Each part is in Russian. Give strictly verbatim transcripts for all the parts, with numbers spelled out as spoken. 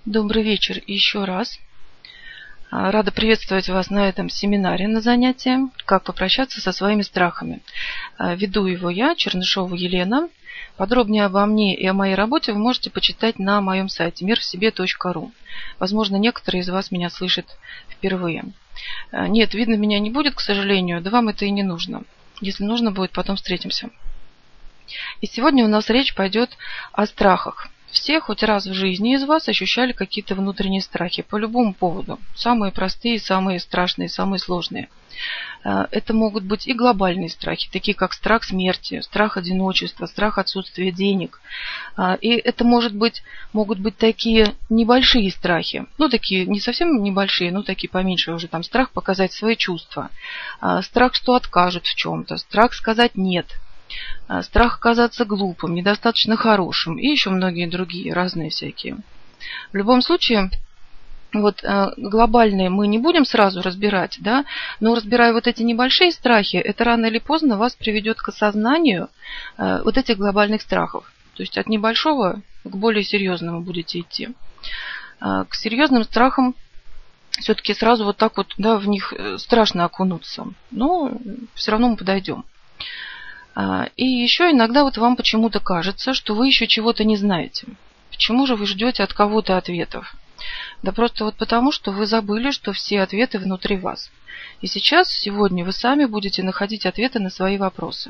Добрый вечер еще раз. Рада приветствовать вас на этом семинаре на занятии «Как попрощаться со своими страхами». Веду его я, Чернышова Елена. Подробнее обо мне и о моей работе вы можете почитать на моем сайте мир в себе точка ру. Возможно, некоторые из вас меня слышат впервые. Нет, видно меня не будет, к сожалению, да вам это и не нужно. Если нужно будет, потом встретимся. И сегодня у нас речь пойдет о страхах. Все хоть раз в жизни из вас ощущали какие-то внутренние страхи по любому поводу. Самые простые, самые страшные, самые сложные. Это могут быть и глобальные страхи, такие как страх смерти, страх одиночества, страх отсутствия денег. И это может быть, могут быть такие небольшие страхи. Ну, такие не совсем небольшие, но такие поменьше уже. Там страх показать свои чувства. Страх, что откажут в чем-то. Страх сказать «нет». Страх оказаться глупым, недостаточно хорошим и еще многие другие, разные всякие. В любом случае, вот глобальные мы не будем сразу разбирать, да, но разбирая вот эти небольшие страхи, это рано или поздно вас приведет к осознанию вот этих глобальных страхов. То есть от небольшого к более серьезному будете идти. К серьезным страхам все-таки сразу вот так вот, да, в них страшно окунуться, но все равно мы подойдем. И еще иногда вот вам почему-то кажется, что вы еще чего-то не знаете. Почему же вы ждете от кого-то ответов? Да просто вот потому, что вы забыли, что все ответы внутри вас. И сейчас, сегодня, вы сами будете находить ответы на свои вопросы.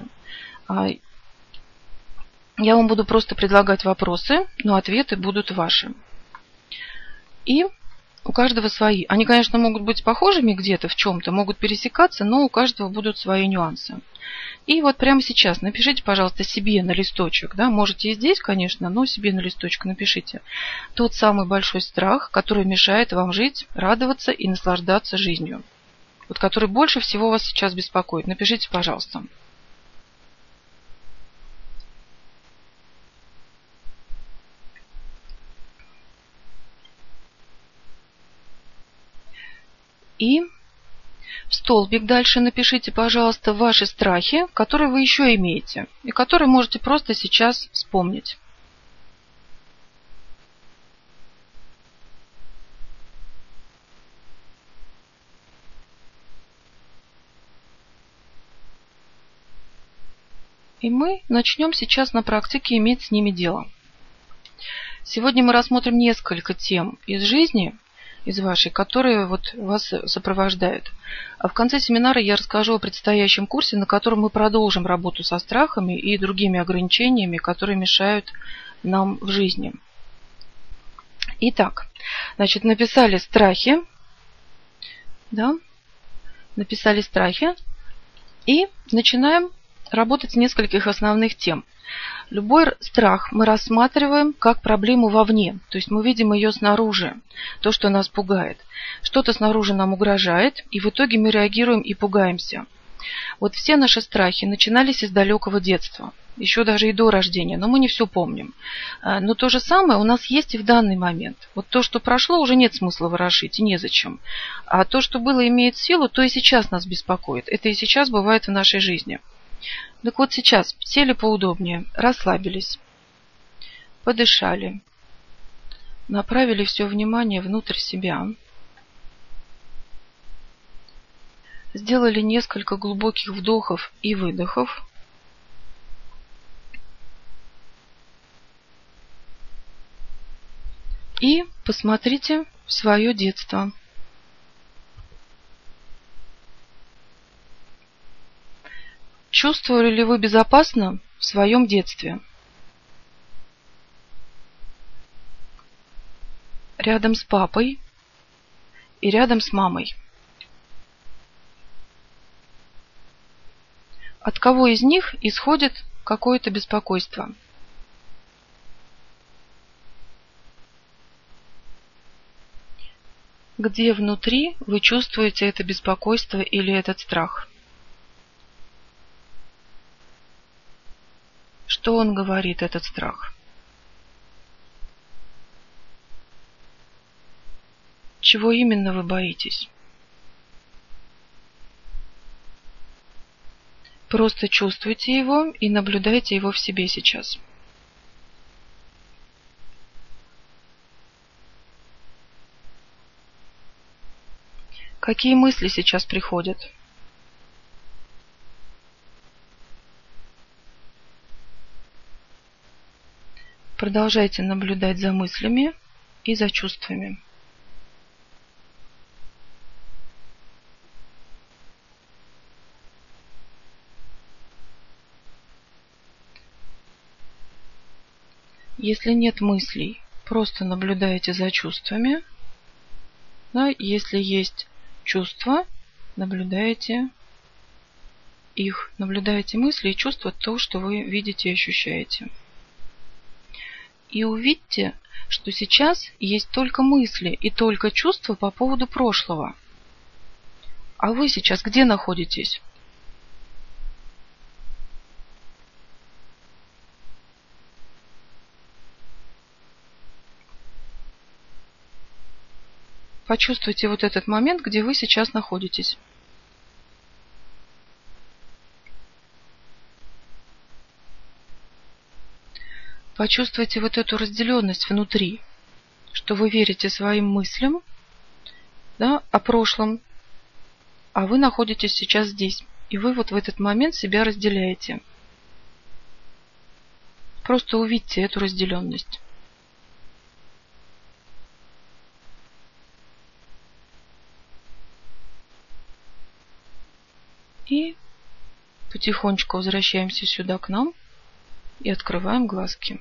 Я вам буду просто предлагать вопросы, но ответы будут ваши. И у каждого свои. Они, конечно, могут быть похожими где-то в чем-то, могут пересекаться, но у каждого будут свои нюансы. И вот прямо сейчас напишите, пожалуйста, себе на листочек, да, можете и здесь, конечно, но себе на листочек напишите тот самый большой страх, который мешает вам жить, радоваться и наслаждаться жизнью. Вот который больше всего вас сейчас беспокоит. Напишите, пожалуйста. И в столбик дальше напишите, пожалуйста, ваши страхи, которые вы еще имеете, и которые можете просто сейчас вспомнить. И мы начнем сейчас на практике иметь с ними дело. Сегодня мы рассмотрим несколько тем из жизни, из вашей, которые вот вас сопровождают. А в конце семинара я расскажу о предстоящем курсе, на котором мы продолжим работу со страхами и другими ограничениями, которые мешают нам в жизни. Итак, значит, написали страхи, да, написали страхи и начинаем работать с нескольких основных тем. Любой страх мы рассматриваем как проблему вовне, то есть мы видим ее снаружи, то, что нас пугает. Что-то снаружи нам угрожает, и в итоге мы реагируем и пугаемся. Вот все наши страхи начинались из далекого детства, еще даже и до рождения, но мы не все помним. Но то же самое у нас есть и в данный момент. Вот то, что прошло, уже нет смысла ворошить, и незачем. А то, что было, имеет силу, то и сейчас нас беспокоит. Это и сейчас бывает в нашей жизни. Так вот сейчас сели поудобнее, расслабились, подышали, направили все внимание внутрь себя, сделали несколько глубоких вдохов и выдохов, и посмотрите в свое детство. Чувствовали ли вы безопасно в своем детстве? Рядом с папой и рядом с мамой. От кого из них исходит какое-то беспокойство? Где внутри вы чувствуете это беспокойство или этот страх? Что он говорит, этот страх? Чего именно вы боитесь? Просто чувствуйте его и наблюдайте его в себе сейчас. Какие мысли сейчас приходят? Продолжайте наблюдать за мыслями и за чувствами. Если нет мыслей, просто наблюдайте за чувствами. Да, если есть чувства, наблюдаете их. Наблюдаете мысли и чувства, то, что вы видите и ощущаете. И увидьте, что сейчас есть только мысли и только чувства по поводу прошлого. А вы сейчас где находитесь? Почувствуйте вот этот момент, где вы сейчас находитесь. Почувствуйте вот эту разделенность внутри, что вы верите своим мыслям, да, о прошлом, а вы находитесь сейчас здесь. И вы вот в этот момент себя разделяете. Просто увидьте эту разделенность. И потихонечку возвращаемся сюда к нам и открываем глазки.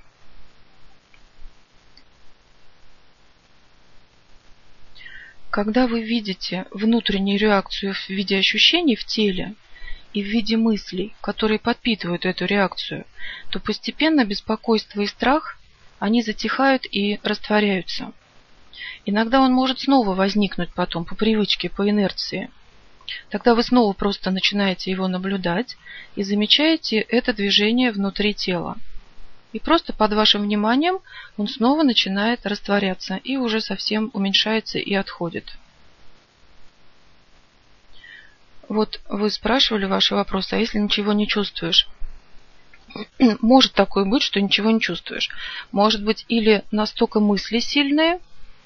Когда вы видите внутреннюю реакцию в виде ощущений в теле и в виде мыслей, которые подпитывают эту реакцию, то постепенно беспокойство и страх, они затихают и растворяются. Иногда он может снова возникнуть потом по привычке, по инерции. Тогда вы снова просто начинаете его наблюдать и замечаете это движение внутри тела. И просто под вашим вниманием он снова начинает растворяться и уже совсем уменьшается и отходит. Вот вы спрашивали ваши вопросы, а если ничего не чувствуешь? Может такое быть, что ничего не чувствуешь. Может быть или настолько мысли сильные,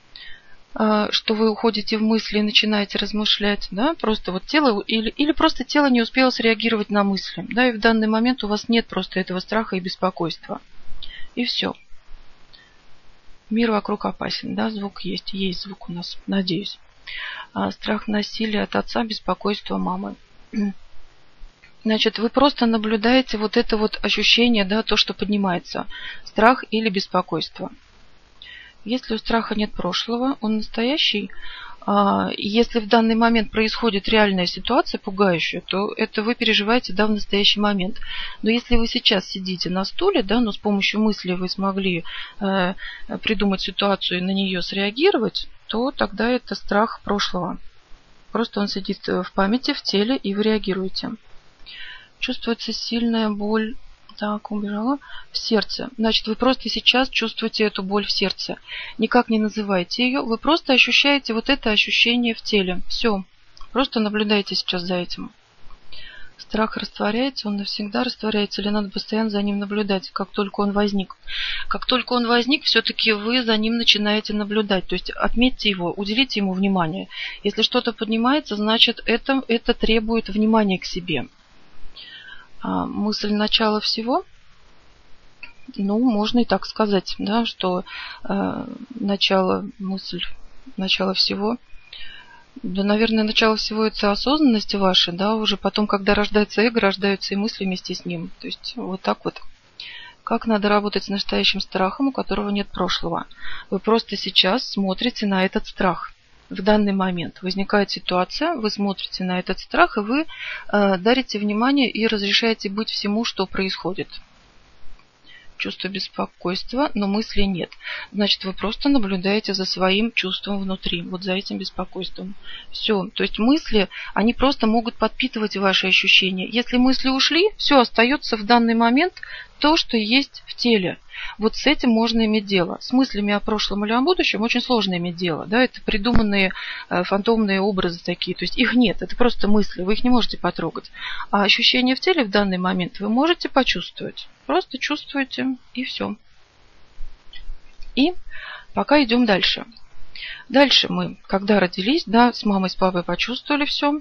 что вы уходите в мысли и начинаете размышлять, да, просто вот тело, или, или просто тело не успело среагировать на мысли, да, и в данный момент у вас нет просто этого страха и беспокойства. И все. Мир вокруг опасен, да, звук есть, есть звук у нас, надеюсь. А страх насилия от отца, беспокойство мамы. Значит, вы просто наблюдаете вот это вот ощущение, да, то, что поднимается, страх или беспокойство. Если у страха нет прошлого, он настоящий. Если в данный момент происходит реальная ситуация пугающая, то это вы переживаете, да, в настоящий момент. Но если вы сейчас сидите на стуле, да, но с помощью мысли вы смогли э, придумать ситуацию и на нее среагировать, то тогда это страх прошлого. Просто он сидит в памяти, в теле, и вы реагируете. Чувствуется сильная боль. Так, убежала. В сердце. Значит, вы просто сейчас чувствуете эту боль в сердце. Никак не называйте ее. Вы просто ощущаете вот это ощущение в теле. Все. Просто наблюдайте сейчас за этим. Страх растворяется, он навсегда растворяется, или надо постоянно за ним наблюдать, как только он возник. Как только он возник, все-таки вы за ним начинаете наблюдать. То есть отметьте его, уделите ему внимание. Если что-то поднимается, значит, это, это требует внимания к себе. Мысль начала всего, ну, можно и так сказать, да, что э, начало, мысль, начало всего, да, наверное, начало всего это осознанность ваша, да, уже потом, когда рождается эго, рождаются и мысли вместе с ним, то есть вот так вот. Как надо работать с настоящим страхом, у которого нет прошлого? Вы просто сейчас смотрите на этот страх. В данный момент возникает ситуация, вы смотрите на этот страх, и вы э, дарите внимание и разрешаете быть всему, что происходит. Чувство беспокойства, но мысли нет. Значит, вы просто наблюдаете за своим чувством внутри, вот за этим беспокойством. Все. То есть мысли, они просто могут подпитывать ваши ощущения. Если мысли ушли, все остается в данный момент то, что есть в теле. Вот с этим можно иметь дело. С мыслями о прошлом или о будущем очень сложно иметь дело. Да? Это придуманные э, фантомные образы такие. То есть их нет, это просто мысли, вы их не можете потрогать. А ощущения в теле в данный момент вы можете почувствовать. Просто чувствуете, и все. И пока идем дальше. Дальше мы, когда родились, да, с мамой, с папой почувствовали все.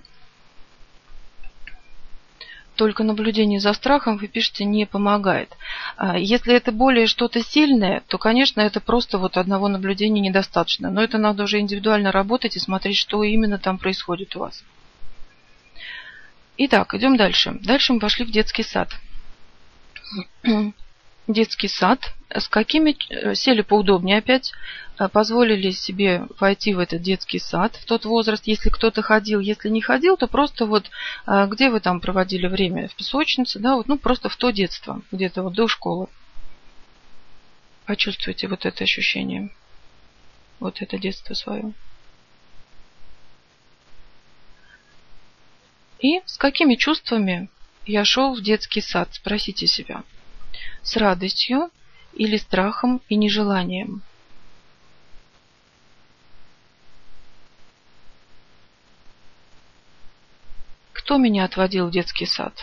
Только наблюдение за страхом, вы пишете, не помогает. Если это более что-то сильное, то, конечно, это просто вот одного наблюдения недостаточно. Но это надо уже индивидуально работать и смотреть, что именно там происходит у вас. Итак, идем дальше. Дальше мы пошли в детский сад. Детский сад. С какими сели поудобнее опять, позволили себе войти в этот детский сад, в тот возраст, если кто-то ходил, если не ходил, то просто вот где вы там проводили время, в песочнице, да, вот, ну просто в то детство, где-то вот до школы. Почувствуйте вот это ощущение, вот это детство свое. И с какими чувствами я шел в детский сад, спросите себя. С радостью или страхом и нежеланием? Кто меня отводил в детский сад?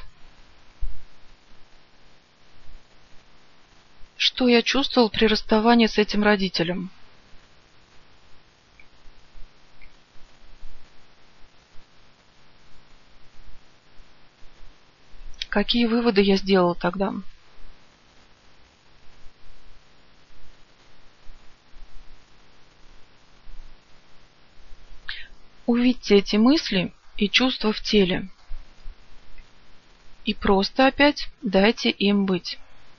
Что я чувствовал при расставании с этим родителем? Какие выводы я сделал тогда? Увидьте эти мысли и чувства в теле. И просто опять дайте им быть.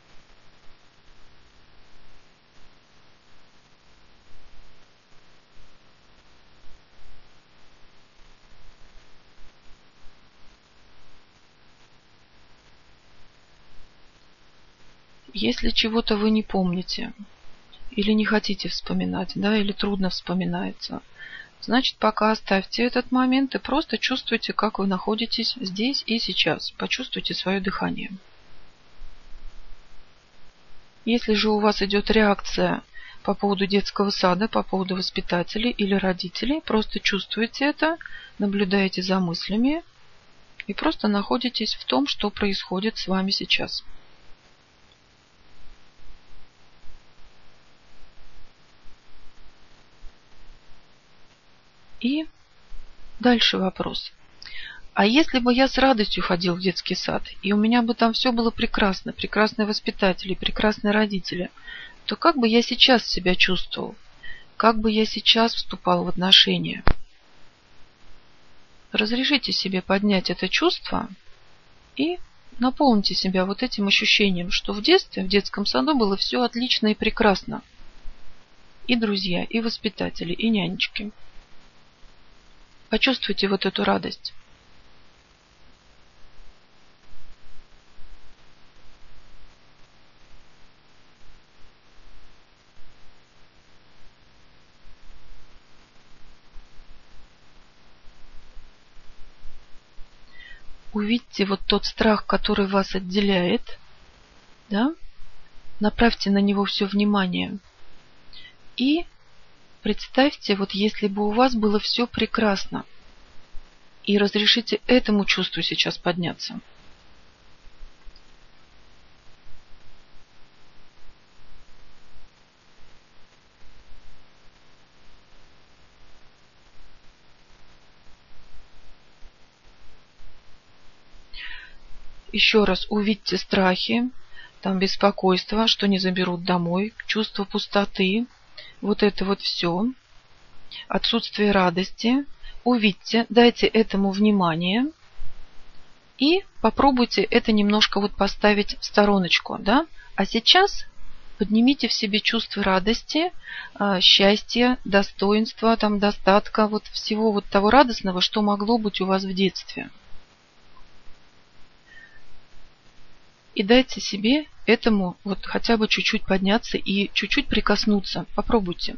Если чего-то вы не помните, или не хотите вспоминать, да, или трудно вспоминается, значит, пока оставьте этот момент и просто чувствуйте, как вы находитесь здесь и сейчас. Почувствуйте свое дыхание. Если же у вас идет реакция по поводу детского сада, по поводу воспитателей или родителей, просто чувствуйте это, наблюдаете за мыслями и просто находитесь в том, что происходит с вами сейчас. И дальше вопрос. А если бы я с радостью ходил в детский сад, и у меня бы там все было прекрасно, прекрасные воспитатели, прекрасные родители, то как бы я сейчас себя чувствовал? Как бы я сейчас вступал в отношения? Разрешите себе поднять это чувство и наполните себя вот этим ощущением, что в детстве, в детском саду было все отлично и прекрасно. И друзья, и воспитатели, и нянечки. Почувствуйте вот эту радость. Увидьте вот тот страх, который вас отделяет, да? Направьте на него все внимание. И представьте, вот если бы у вас было все прекрасно, и разрешите этому чувству сейчас подняться. Еще раз увидьте страхи, там беспокойство, что не заберут домой, чувство пустоты, вот это вот все, отсутствие радости. Увидьте, дайте этому внимание и попробуйте это немножко вот поставить в стороночку, да? А сейчас поднимите в себе чувство радости, счастья, достоинства, там, достатка, вот всего вот того радостного, что могло быть у вас в детстве. И дайте себе этому вот хотя бы чуть-чуть подняться и чуть-чуть прикоснуться. Попробуйте.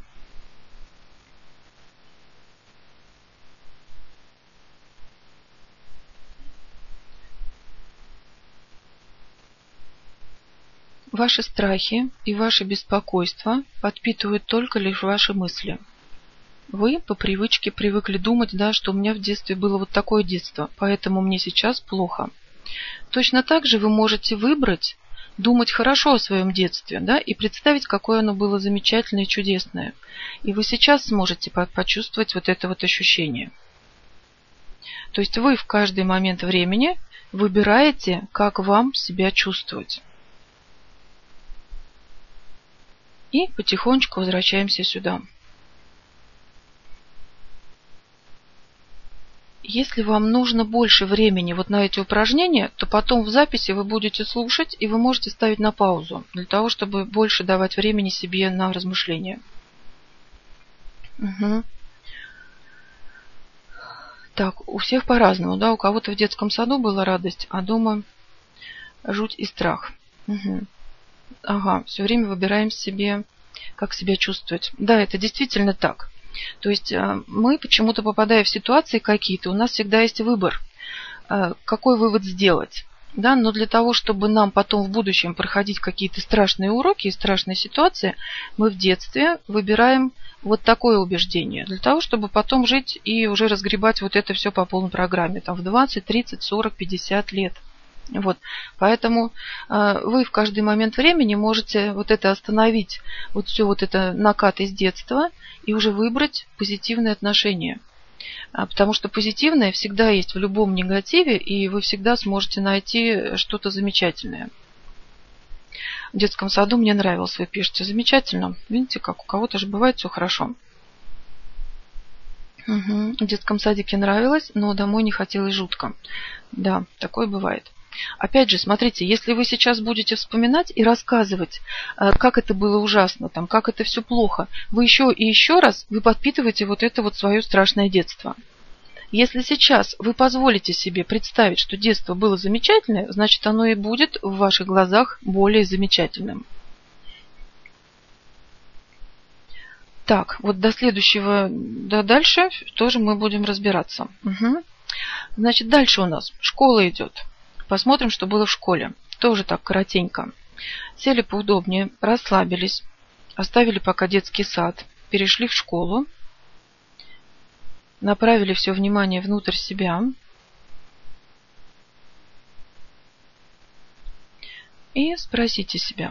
Ваши страхи и ваше беспокойство подпитывают только лишь ваши мысли. Вы по привычке привыкли думать, да, что у меня в детстве было вот такое детство, поэтому мне сейчас плохо. Точно так же вы можете выбрать думать хорошо о своем детстве, да, и представить, какое оно было замечательное и чудесное. И вы сейчас сможете почувствовать вот это вот ощущение. То есть вы в каждый момент времени выбираете, как вам себя чувствовать. И потихонечку возвращаемся сюда. Если вам нужно больше времени вот на эти упражнения, то потом в записи вы будете слушать, и вы можете ставить на паузу, для того, чтобы больше давать времени себе на размышления. Угу. Так, у всех по-разному, да, у кого-то в детском саду была радость, а дома жуть и страх. Угу. Ага, все время выбираем себе, как себя чувствовать. Да, это действительно так. То есть мы почему-то, попадая в ситуации какие-то, у нас всегда есть выбор, какой вывод сделать. Да? Но для того, чтобы нам потом в будущем проходить какие-то страшные уроки и страшные ситуации, мы в детстве выбираем вот такое убеждение. Для того, чтобы потом жить и уже разгребать вот это все по полной программе. Там в двадцать, тридцать, сорок, пятьдесят лет. Вот. Поэтому э, вы в каждый момент времени можете вот это остановить, вот все вот это накат из детства, и уже выбрать позитивное отношение. А, потому что позитивное всегда есть в любом негативе, и вы всегда сможете найти что-то замечательное. В детском саду мне нравилось, вы пишете, замечательно. Видите, как у кого-то же бывает все хорошо. Угу. В детском садике нравилось, но домой не хотелось жутко. Да, такое бывает. Опять же, смотрите, если вы сейчас будете вспоминать и рассказывать, как это было ужасно, там, как это все плохо, вы еще и еще раз вы подпитываете вот это вот свое страшное детство. Если сейчас вы позволите себе представить, что детство было замечательное, значит, оно и будет в ваших глазах более замечательным. Так, вот до следующего, да, дальше тоже мы будем разбираться. Угу. Значит, дальше у нас школа идет. Посмотрим, что было в школе. Тоже так коротенько. Сели поудобнее, расслабились, оставили пока детский сад, перешли в школу, направили все внимание внутрь себя и спросите себя.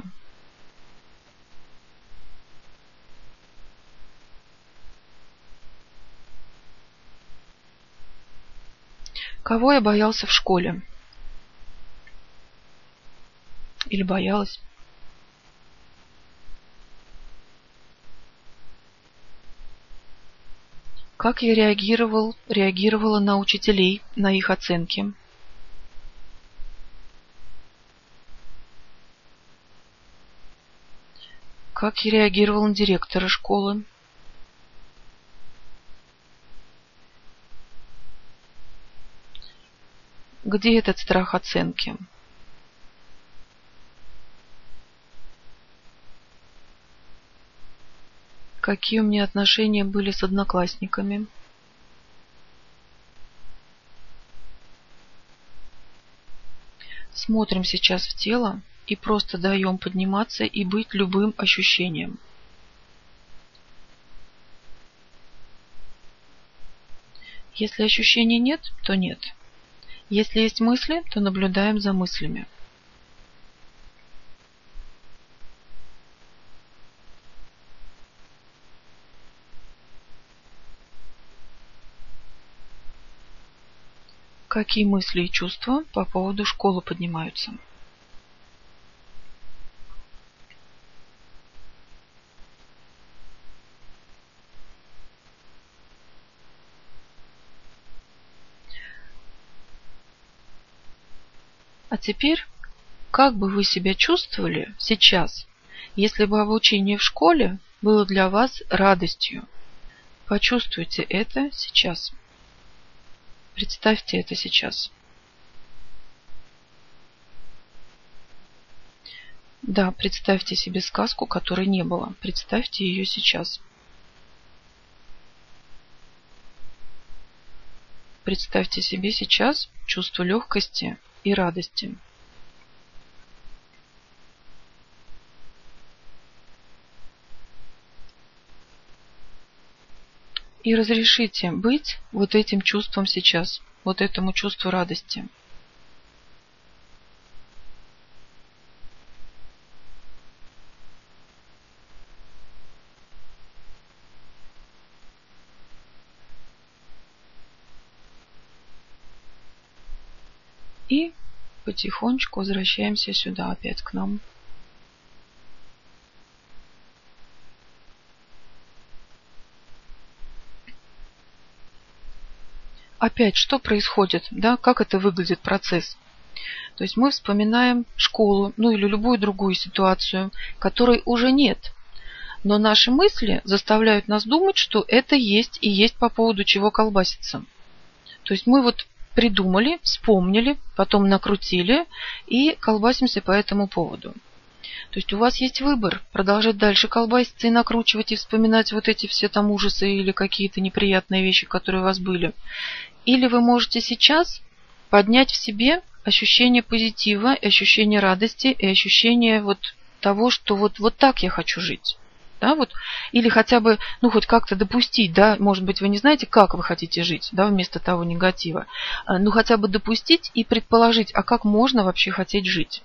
Кого я боялся в школе? Или боялась? Как я реагировал, реагировала на учителей, на их оценки? Как я реагировал на директора школы? Где этот страх оценки? Какие у меня отношения были с одноклассниками? Смотрим сейчас в тело и просто даем подниматься и быть любым ощущением. Если ощущений нет, то нет. Если есть мысли, то наблюдаем за мыслями. Какие мысли и чувства по поводу школы поднимаются? А теперь, как бы вы себя чувствовали сейчас, если бы обучение в школе было для вас радостью? Почувствуйте это сейчас. Представьте это сейчас. Да, представьте себе сказку, которой не было. Представьте ее сейчас. Представьте себе сейчас чувство легкости и радости. И разрешите быть вот этим чувством сейчас, вот этому чувству радости. И потихонечку возвращаемся сюда опять к нам. Опять, что происходит, да, как это выглядит процесс? То есть мы вспоминаем школу, ну или любую другую ситуацию, которой уже нет. Но наши мысли заставляют нас думать, что это есть и есть по поводу чего колбаситься. То есть мы вот придумали, вспомнили, потом накрутили и колбасимся по этому поводу. То есть у вас есть выбор: продолжать дальше колбаситься и накручивать, и вспоминать вот эти все там ужасы или какие-то неприятные вещи, которые у вас были. Или вы можете сейчас поднять в себе ощущение позитива, ощущение радости и ощущение вот того, что вот, вот так я хочу жить. Да, вот, или хотя бы, ну, хоть как-то допустить, да, может быть, вы не знаете, как вы хотите жить, да, вместо того негатива, ну, хотя бы допустить и предположить, а как можно вообще хотеть жить.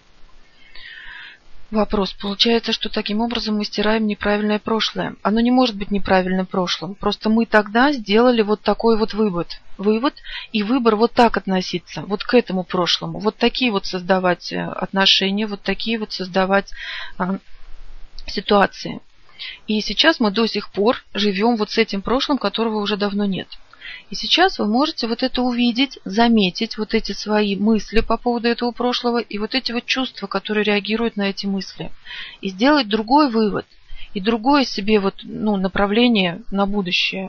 Вопрос. Получается, что таким образом мы стираем неправильное прошлое. Оно не может быть неправильным прошлым. Просто мы тогда сделали вот такой вот вывод. Вывод и выбор вот так относиться, вот к этому прошлому. Вот такие вот создавать отношения, вот такие вот создавать а, ситуации. И сейчас мы до сих пор живем вот с этим прошлым, которого уже давно нет. И сейчас вы можете вот это увидеть, заметить вот эти свои мысли по поводу этого прошлого и вот эти вот чувства, которые реагируют на эти мысли. И сделать другой вывод и другое себе вот, ну, направление на будущее.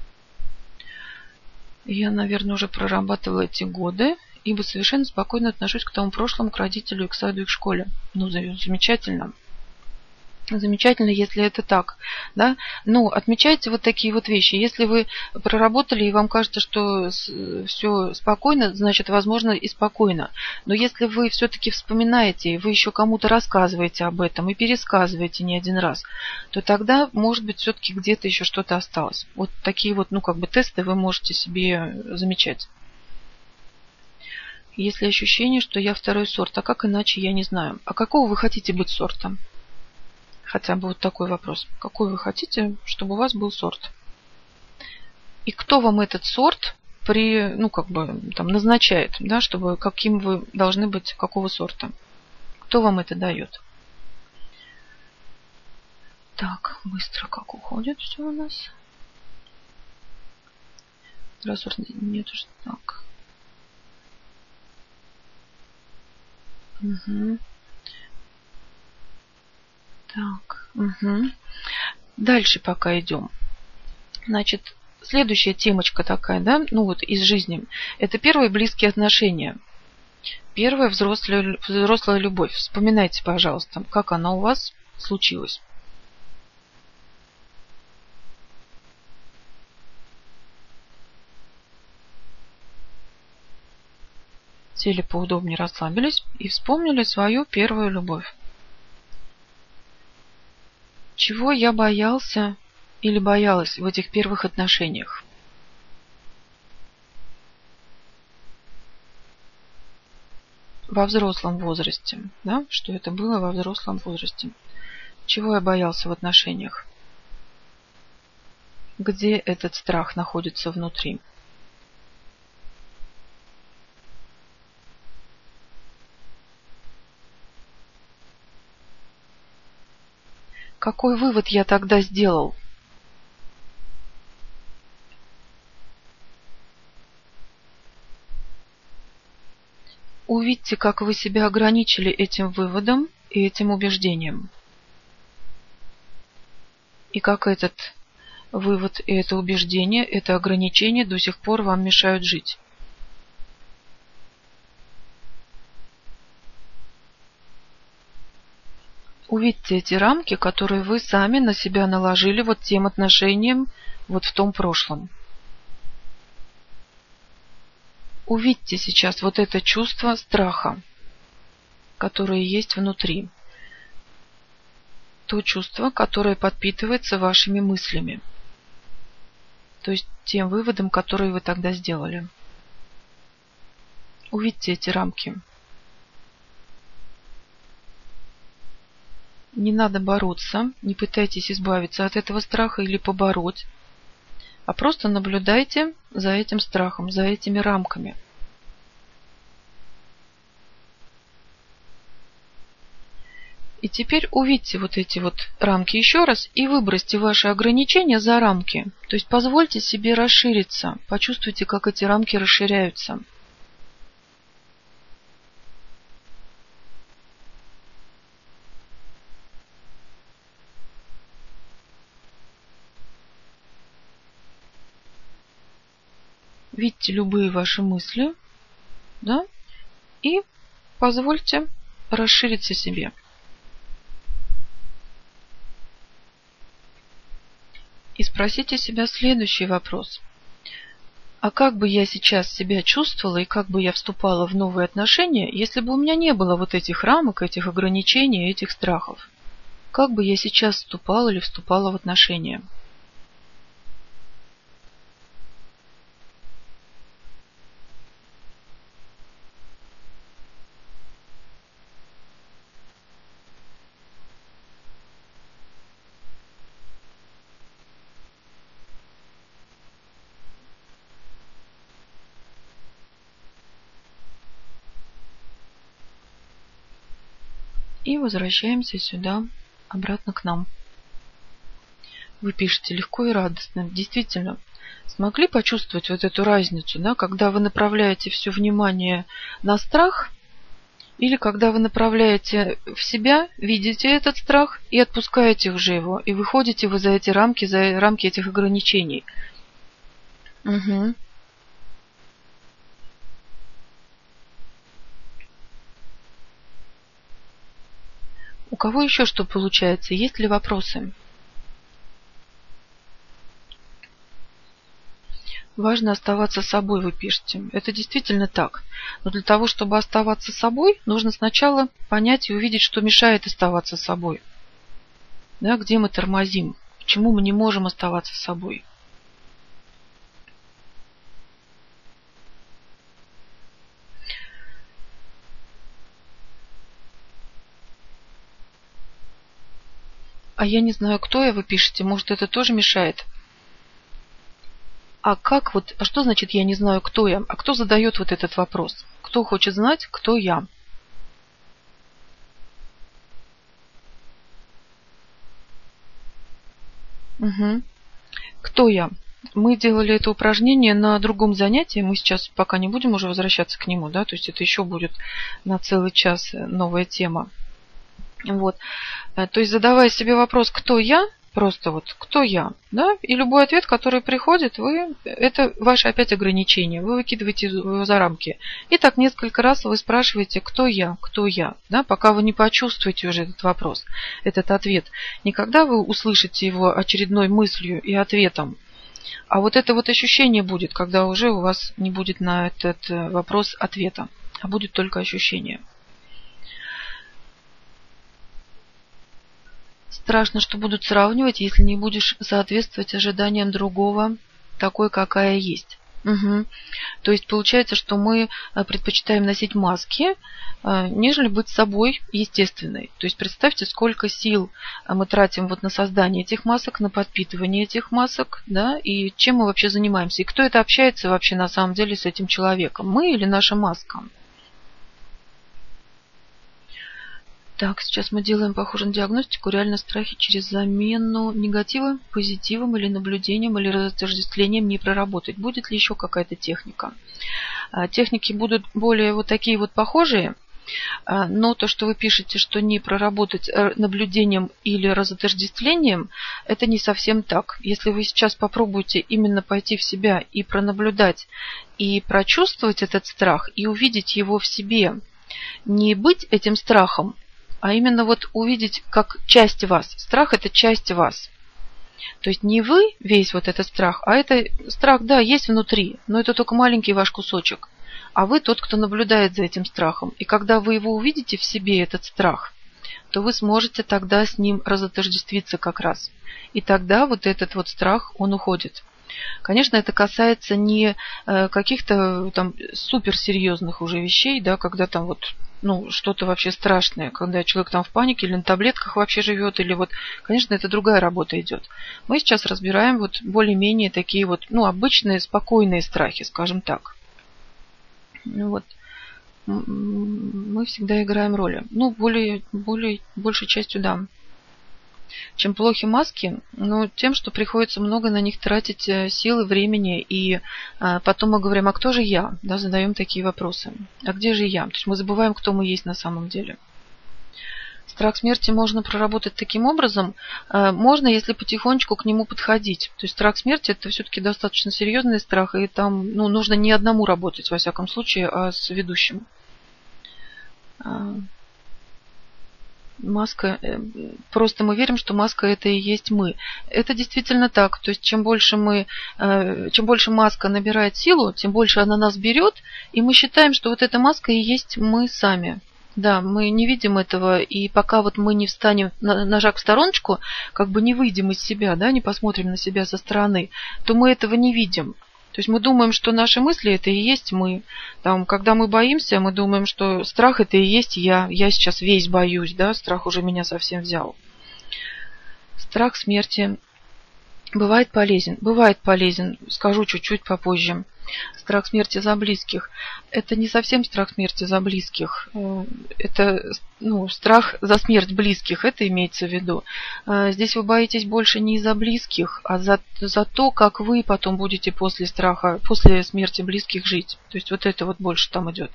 Я, наверное, уже прорабатывала эти годы, ибо совершенно спокойно отношусь к тому прошлому, к родителю и к саду и к школе. Ну, замечательно. Замечательно, если это так, да. Но отмечайте вот такие вот вещи. Если вы проработали и вам кажется, что все спокойно, значит, возможно, и спокойно. Но если вы все-таки вспоминаете, и вы еще кому-то рассказываете об этом и пересказываете не один раз, то тогда, может быть, все-таки где-то еще что-то осталось. Вот такие вот, ну, как бы тесты вы можете себе замечать. Если ощущение, что я второй сорт, а как иначе, я не знаю. А какого вы хотите быть сортом? Хотя бы вот такой вопрос. Какой вы хотите, чтобы у вас был сорт? И кто вам этот сорт при, ну, как бы, там, назначает, да, чтобы каким вы должны быть, какого сорта? Кто вам это дает? Так, быстро как уходит все у нас. Раз нет уже так. Угу. Так, угу. Дальше пока идем. Значит, следующая темочка такая, да, ну вот из жизни. Это первые близкие отношения. Первая взрослая, взрослая любовь. Вспоминайте, пожалуйста, как она у вас случилась. Сели поудобнее, расслабились и вспомнили свою первую любовь. Чего я боялся или боялась в этих первых отношениях? Во взрослом возрасте, да? Что это было во взрослом возрасте? Чего я боялся в отношениях? Где этот страх находится внутри? Какой вывод я тогда сделал? Увидьте, как вы себя ограничили этим выводом и этим убеждением. И как этот вывод и это убеждение, это ограничение до сих пор вам мешают жить. Увидьте эти рамки, которые вы сами на себя наложили вот тем отношением вот в том прошлом. Увидьте сейчас вот это чувство страха, которое есть внутри. То чувство, которое подпитывается вашими мыслями. То есть тем выводом, который вы тогда сделали. Увидьте эти рамки. Не надо бороться, не пытайтесь избавиться от этого страха или побороть, а просто наблюдайте за этим страхом, за этими рамками. И теперь увидьте вот эти вот рамки еще раз и выбросьте ваши ограничения за рамки. То есть позвольте себе расшириться. Почувствуйте, как эти рамки расширяются. Видите любые ваши мысли, да, и позвольте расшириться себе. И спросите себя следующий вопрос. А как бы я сейчас себя чувствовала и как бы я вступала в новые отношения, если бы у меня не было вот этих рамок, этих ограничений, этих страхов? Как бы я сейчас вступала или вступала в отношения? И возвращаемся сюда, обратно к нам. Вы пишете легко и радостно. Действительно, смогли почувствовать вот эту разницу, да, когда вы направляете все внимание на страх, или когда вы направляете в себя, видите этот страх и отпускаете уже его, и выходите вы за эти рамки, за рамки этих ограничений. Угу. У кого еще что получается? Есть ли вопросы? Важно оставаться собой, вы пишете. Это действительно так. Но для того, чтобы оставаться собой, нужно сначала понять и увидеть, что мешает оставаться собой. Да, где мы тормозим? Почему мы не можем оставаться собой? А я не знаю, кто я, вы пишете. Может, это тоже мешает? А как вот, а что значит я не знаю, кто я? А кто задает вот этот вопрос? Кто хочет знать, кто я? Угу. Кто я? Мы делали это упражнение на другом занятии. Мы сейчас пока не будем уже возвращаться к нему, да, то есть это еще будет на целый час новая тема. Вот. То есть, задавая себе вопрос, кто я, просто вот, кто я, да, и любой ответ, который приходит, вы, это ваше опять ограничение, вы выкидываете его за рамки. И так несколько раз вы спрашиваете, кто я, кто я, да, пока вы не почувствуете уже этот вопрос, этот ответ. Не когда вы услышите его очередной мыслью и ответом, а вот это вот ощущение будет, когда уже у вас не будет на этот вопрос ответа, а будет только ощущение. Страшно, что будут сравнивать, если не будешь соответствовать ожиданиям другого такой, какая есть. Угу. То есть получается, что мы предпочитаем носить маски, нежели быть собой естественной. То есть представьте, сколько сил мы тратим вот на создание этих масок, на подпитывание этих масок, да, и чем мы вообще занимаемся. И кто это общается вообще на самом деле с этим человеком? Мы или наша маска? Так, сейчас мы делаем, похоже, на диагностику реально страхи через замену негатива позитивом или наблюдением или разотождествлением не проработать. Будет ли еще какая-то техника? Техники будут более вот такие вот похожие, но то, что вы пишете, что не проработать наблюдением или разотождествлением, это не совсем так. Если вы сейчас попробуете именно пойти в себя и пронаблюдать, и прочувствовать этот страх, и увидеть его в себе, не быть этим страхом, а именно вот увидеть как часть вас. Страх – это часть вас. То есть не вы весь вот этот страх, а это страх, да, есть внутри, но это только маленький ваш кусочек. А вы тот, кто наблюдает за этим страхом. И когда вы его увидите в себе, этот страх, то вы сможете тогда с ним разотождествиться как раз. И тогда вот этот вот страх, он уходит. Конечно, это касается не каких-то там суперсерьезных уже вещей, да, когда там вот ну, что-то вообще страшное, когда человек там в панике или на таблетках вообще живет, или вот, конечно, это другая работа идет. Мы сейчас разбираем вот более-менее такие вот, ну, обычные, спокойные страхи, скажем так. Вот. мы всегда играем роли. Ну, более, более, большей частью, да. Чем плохи маски? Ну, тем, что приходится много на них тратить силы, времени, и а, потом мы говорим, а кто же я? Да, задаем такие вопросы. А где же я? То есть мы забываем, кто мы есть на самом деле. Страх смерти можно проработать таким образом. А, можно, если потихонечку к нему подходить. То есть страх смерти – это все-таки достаточно серьезный страх, и там ну, нужно не одному работать, во всяком случае, а с ведущим. А, Маска, просто мы верим, что маска это и есть мы. Это действительно так. То есть чем больше мы, чем больше маска набирает силу, тем больше она нас берет, и мы считаем, что вот эта маска и есть мы сами. Да, мы не видим этого, и пока вот мы не встанем на, на шаг в стороночку, как бы не выйдем из себя, да, не посмотрим на себя со стороны, то мы этого не видим. То есть мы думаем, что наши мысли это и есть мы. Там, когда мы боимся, мы думаем, что страх это и есть я. Я сейчас весь боюсь, да, страх уже меня совсем взял. Страх смерти бывает полезен. Бывает полезен, скажу чуть-чуть попозже. Страх смерти за близких. Это не совсем страх смерти за близких. Это ну, страх за смерть близких, это имеется в виду. Здесь вы боитесь больше не за близких, а за, за то, как вы потом будете после страха, после смерти близких жить. То есть вот это вот больше там идет.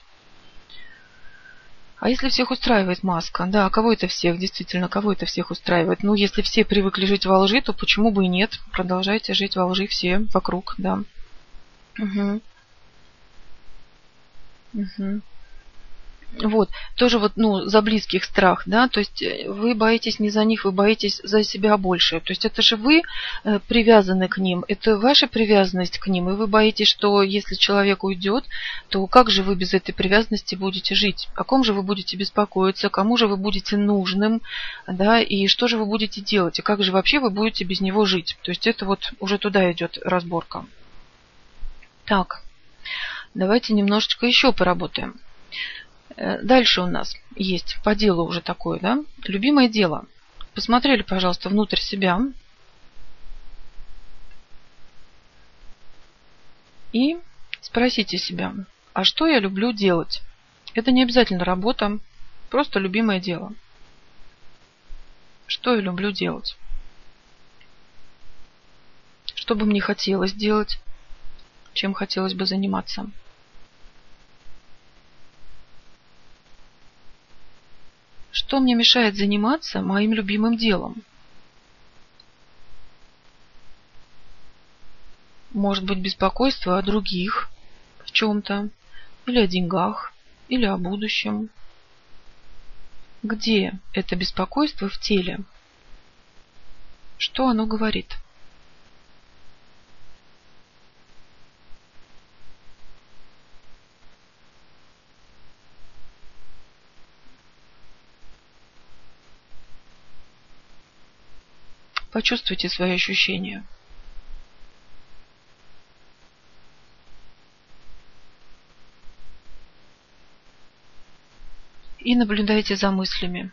А если всех устраивает маска? Да, кого это всех? Действительно, кого это всех устраивает? Ну, если все привыкли жить во лжи, то почему бы и нет? Продолжайте жить во лжи все вокруг, да. Угу. Угу. Вот, тоже вот, ну, за близких страх, да, то есть вы боитесь не за них, вы боитесь за себя больше. То есть это же вы привязаны к ним, это ваша привязанность к ним, и вы боитесь, что если человек уйдет, то как же вы без этой привязанности будете жить? О ком же вы будете беспокоиться, кому же вы будете нужным, да, и что же вы будете делать, и как же вообще вы будете без него жить? То есть это вот уже туда идет разборка. Так, давайте немножечко еще поработаем. Дальше у нас есть по делу уже такое, да, любимое дело. Посмотрели, пожалуйста, внутрь себя. И спросите себя, а что я люблю делать? Это не обязательно работа, просто любимое дело. Что я люблю делать? Что бы мне хотелось делать? Чем хотелось бы заниматься? Что мне мешает заниматься моим любимым делом? Может быть, беспокойство о других в чем-то, или о деньгах, или о будущем. Где это беспокойство в теле? Что оно говорит? Почувствуйте свои ощущения. И наблюдайте за мыслями.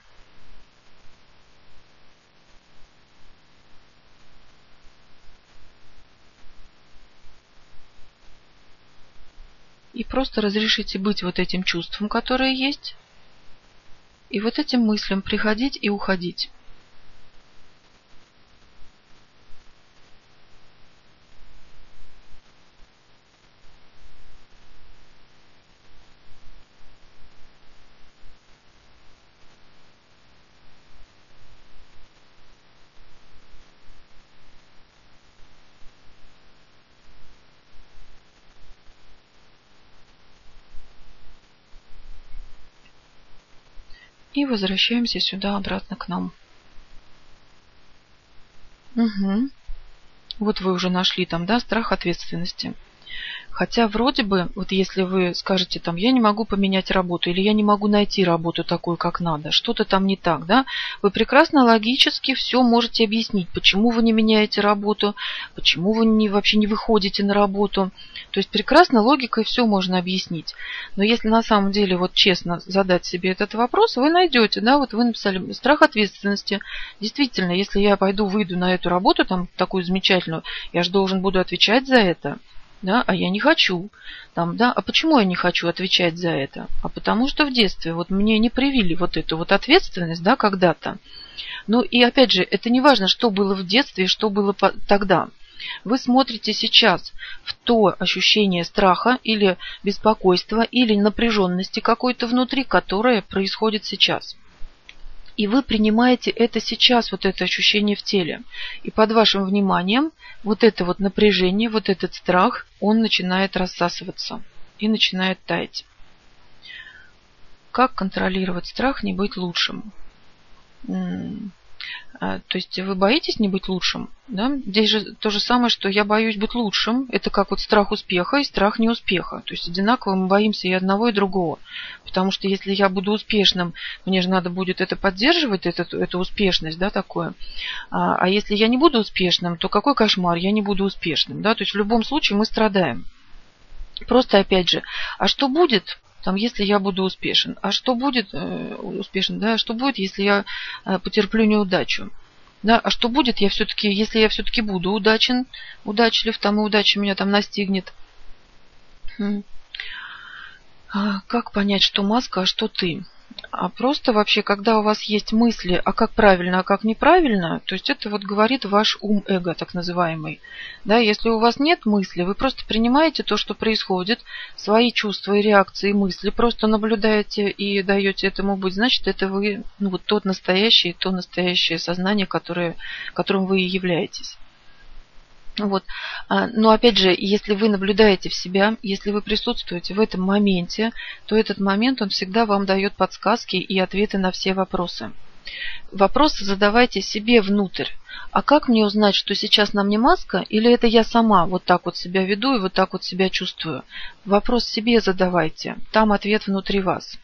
И просто разрешите быть вот этим чувством, которое есть, и вот этим мыслям приходить и уходить. И возвращаемся сюда, обратно к нам. Угу. Вот вы уже нашли там, да, страх ответственности. Хотя вроде бы, вот если вы скажете там, я не могу поменять работу, или я не могу найти работу такую, как надо, что-то там не так, да, вы прекрасно логически все можете объяснить, почему вы не меняете работу, почему вы не, вообще не выходите на работу. То есть прекрасно логикой все можно объяснить. Но если на самом деле вот честно задать себе этот вопрос, вы найдете, да, вот вы написали страх ответственности. Действительно, если я пойду, выйду на эту работу, там такую замечательную, я же должен буду отвечать за это. Да, а я не хочу. Там, да, а почему я не хочу отвечать за это? А потому что в детстве вот мне не привили вот эту вот ответственность, да, когда-то. Ну и опять же, это не важно, что было в детстве и что было тогда. Вы смотрите сейчас в то ощущение страха или беспокойства или напряженности какой-то внутри, которое происходит сейчас. И вы принимаете это сейчас, вот это ощущение в теле. И под вашим вниманием вот это вот напряжение, вот этот страх, он начинает рассасываться и начинает таять. Как контролировать страх, не быть лучшим? То есть вы боитесь не быть лучшим? Да? Здесь же то же самое, что я боюсь быть лучшим. Это как вот страх успеха и страх неуспеха. То есть одинаково мы боимся и одного, и другого. Потому что если я буду успешным, мне же надо будет это поддерживать, эту, эту успешность, да, такое. А, а если я не буду успешным, то какой кошмар, я не буду успешным. Да? То есть в любом случае мы страдаем. Просто опять же, а что будет, там, если я буду успешен? А что будет э, успешен, да? Что будет, если я э, потерплю неудачу? Да, а что будет, я все-таки, если я все-таки буду удачен, удачлив, там и удача меня там настигнет? А как понять, что маска, а что ты? А просто вообще, когда у вас есть мысли, а как правильно, а как неправильно, то есть это вот говорит ваш ум, эго, так называемый. Да, если у вас нет мысли, вы просто принимаете то, что происходит, свои чувства и реакции, и мысли, просто наблюдаете и даете этому быть, значит, это вы, ну, вот тот настоящий, то настоящее сознание, которое, которым вы и являетесь. Вот. Но опять же, если вы наблюдаете в себя, если вы присутствуете в этом моменте, то этот момент, он всегда вам дает подсказки и ответы на все вопросы. Вопросы задавайте себе внутрь. А как мне узнать, что сейчас на мне маска, или это я сама вот так вот себя веду и вот так вот себя чувствую? Вопрос себе задавайте, там ответ внутри вас.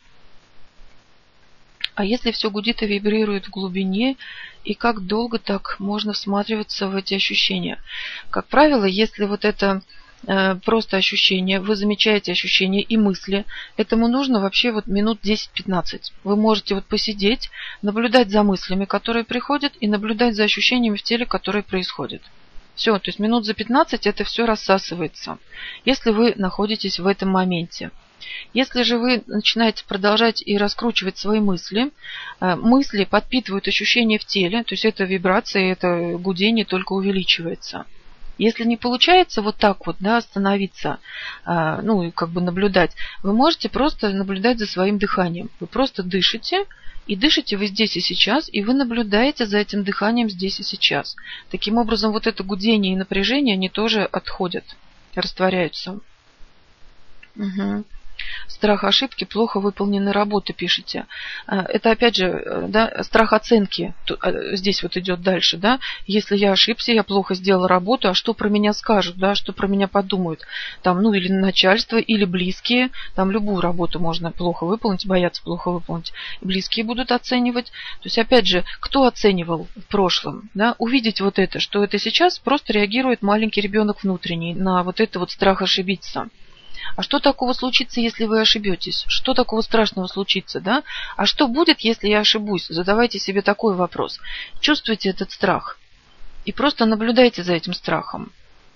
А если все гудит и вибрирует в глубине, и как долго так можно всматриваться в эти ощущения? Как правило, если вот это э, просто ощущение, вы замечаете ощущения и мысли, этому нужно вообще вот минут десять-пятнадцать. Вы можете вот посидеть, наблюдать за мыслями, которые приходят, и наблюдать за ощущениями в теле, которые происходят. Все, то есть минут за пятнадцать это все рассасывается, если вы находитесь в этом моменте. Если же вы начинаете продолжать и раскручивать свои мысли, мысли подпитывают ощущения в теле, то есть эта вибрация, это гудение только увеличивается. Если не получается вот так вот, да, остановиться, ну и как бы наблюдать, вы можете просто наблюдать за своим дыханием. Вы просто дышите, и дышите вы здесь и сейчас, и вы наблюдаете за этим дыханием здесь и сейчас. Таким образом, вот это гудение и напряжение, они тоже отходят, растворяются. Угу. Страх ошибки, плохо выполненной работы, пишете. Это опять же, да, страх оценки. Здесь вот идет дальше, да. Если я ошибся, я плохо сделала работу, а что про меня скажут, да, что про меня подумают? Там, ну, или начальство, или близкие. Там любую работу можно плохо выполнить, бояться плохо выполнить. Близкие будут оценивать. То есть, опять же, кто оценивал в прошлом, да, увидеть вот это, что это сейчас просто реагирует маленький ребенок внутренний на вот это вот страх ошибиться. А что такого случится, если вы ошибетесь? Что такого страшного случится, да? А что будет, если я ошибусь? Задавайте себе такой вопрос. Чувствуйте этот страх. И просто наблюдайте за этим страхом.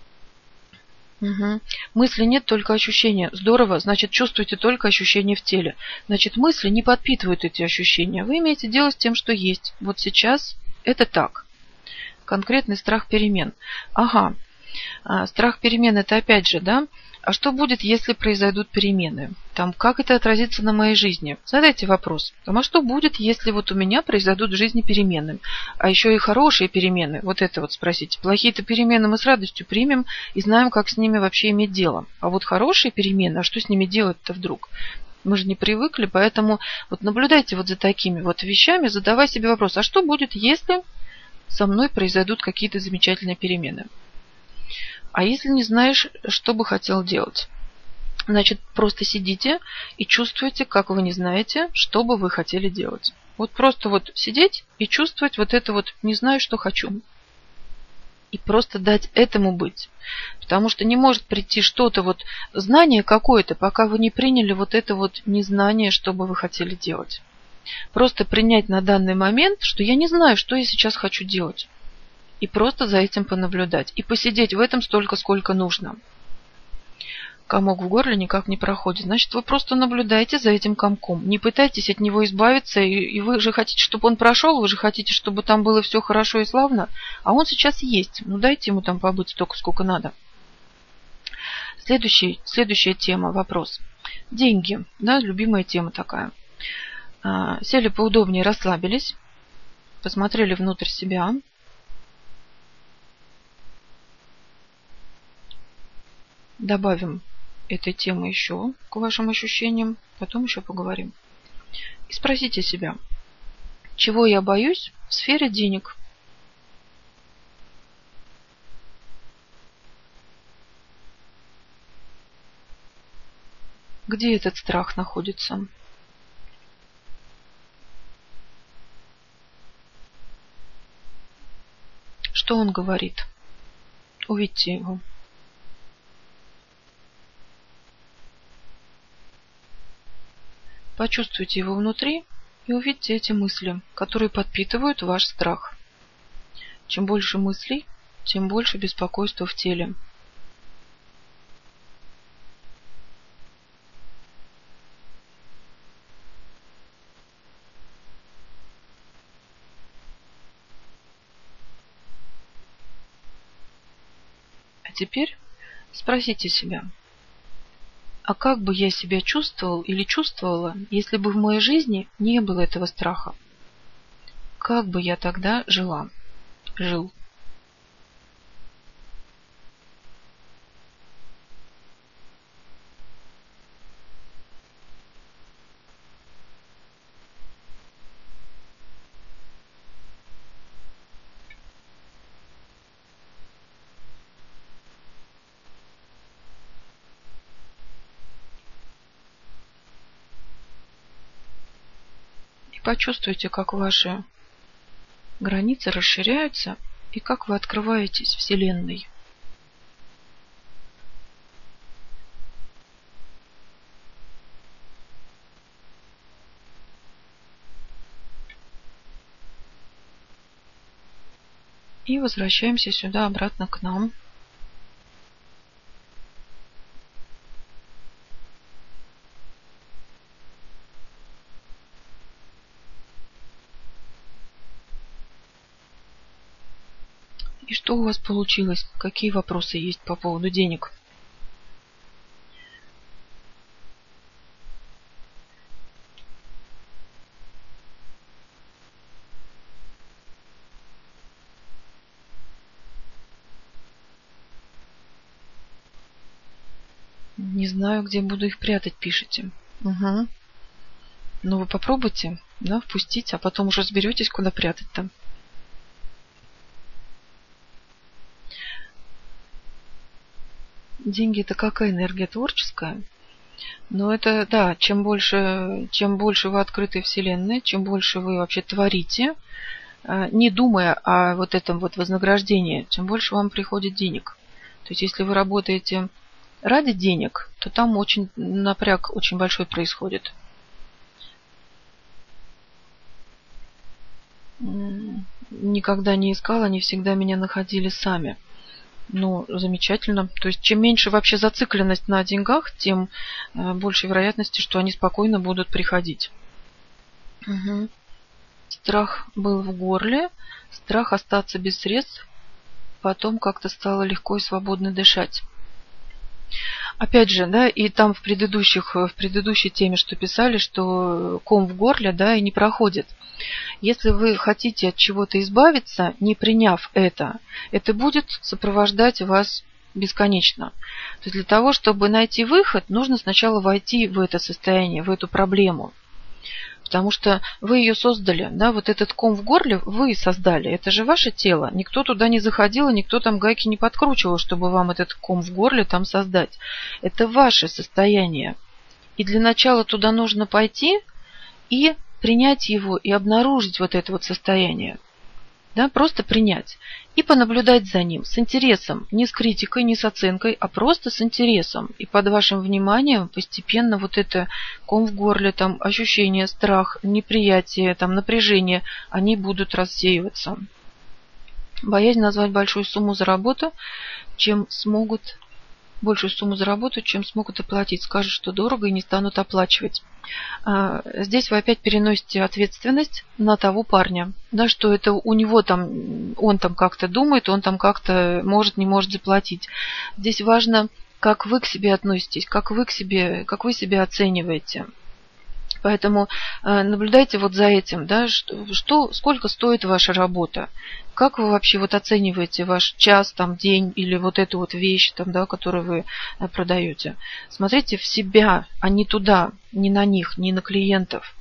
Угу. Мысли нет, только ощущения. Здорово, значит, чувствуйте только ощущения в теле. Значит, мысли не подпитывают эти ощущения. Вы имеете дело с тем, что есть. Вот сейчас это так. Конкретный страх перемен. Ага. А, страх перемен это опять же, да? А что будет, если произойдут перемены? Там, как это отразится на моей жизни? Задайте вопрос. Там, а что будет, если вот у меня произойдут в жизни перемены? А еще и хорошие перемены. Вот это вот спросите. Плохие-то перемены мы с радостью примем и знаем, как с ними вообще иметь дело. А вот хорошие перемены, а что с ними делать-то вдруг? Мы же не привыкли, поэтому вот наблюдайте вот за такими вот вещами, задавай себе вопрос. А что будет, если со мной произойдут какие-то замечательные перемены? А если не знаешь, что бы хотел делать? Значит, просто сидите и чувствуете, как вы не знаете, что бы вы хотели делать. Вот просто вот сидеть и чувствовать вот это вот «не знаю, что хочу». И просто дать этому быть. Потому что не может прийти что-то вот, знание какое-то, пока вы не приняли вот это вот незнание, что бы вы хотели делать. Просто принять на данный момент, что я не знаю, что я сейчас хочу делать. И просто за этим понаблюдать. И посидеть в этом столько, сколько нужно. комок в горле никак не проходит. Значит, вы просто наблюдаете за этим комком. Не пытайтесь от него избавиться. И, и вы же хотите, чтобы он прошел, вы же хотите, чтобы там было все хорошо и славно. А он сейчас есть. Ну, дайте ему там побыть столько, сколько надо. Следующий, следующая тема, вопрос. Деньги. Да, любимая тема такая. А, сели поудобнее, расслабились. Посмотрели внутрь себя. Добавим этой темы еще к вашим ощущениям, потом еще поговорим. И спросите себя, чего я боюсь в сфере денег? Где этот страх находится? Что он говорит? Увидьте его. Почувствуйте его внутри и увидьте эти мысли, которые подпитывают ваш страх. Чем больше мыслей, тем больше беспокойства в теле. А теперь спросите себя, а как бы я себя чувствовал или чувствовала, если бы в моей жизни не было этого страха? Как бы я тогда жила, жил? Почувствуйте, как ваши границы расширяются и как вы открываетесь Вселенной. И возвращаемся сюда, обратно к нам. И что у вас получилось? Какие вопросы есть по поводу денег? Не знаю, где буду их прятать, пишите. Угу. Ну вы попробуйте, да, впустить, а потом уже разберетесь, куда прятать-то. Деньги — это какая энергия? Творческая. Но это, да, чем больше, чем больше вы открыты Вселенной, чем больше вы вообще творите, не думая о вот этом вот вознаграждении, тем больше вам приходит денег. То есть, если вы работаете ради денег, то там очень напряг очень большой происходит. Никогда не искала, они всегда меня находили сами. Ну, замечательно. То есть, чем меньше вообще зацикленность на деньгах, тем больше вероятности, что они спокойно будут приходить. Угу. Страх был в горле, страх остаться без средств, потом как-то стало легко и свободно дышать. Опять же, да, и там в предыдущих, в предыдущей теме, что писали, что ком в горле, да, и не проходит. Если вы хотите от чего-то избавиться, не приняв это, это будет сопровождать вас бесконечно. То есть для того, чтобы найти выход, нужно сначала войти в это состояние, в эту проблему. Потому что вы ее создали, да, вот этот ком в горле вы создали. Это же ваше тело. Никто туда не заходил, никто там гайки не подкручивал, чтобы вам этот ком в горле там создать. Это ваше состояние. И для начала туда нужно пойти и принять его, и обнаружить вот это вот состояние. Да, просто принять. И понаблюдать за ним с интересом. Не с критикой, не с оценкой, а просто с интересом. И под вашим вниманием постепенно вот это ком в горле, там, ощущение, страх, неприятие, там, напряжение, они будут рассеиваться. Боязнь назвать большую сумму за работу, чем смогут большую сумму заработают, чем смогут оплатить. Скажут, что дорого и не станут оплачивать. Здесь вы опять переносите ответственность на того парня, да, что это у него там, он там как-то думает, он там как-то может, не может заплатить. Здесь важно, как вы к себе относитесь, как вы к себе, как вы себя оцениваете. Поэтому наблюдайте вот за этим, да, что, что, сколько стоит ваша работа, как вы вообще вот оцениваете ваш час, там, день или вот эту вот вещь, там, да, которую вы продаете. Смотрите в себя, а не туда, не на них, не на клиентов.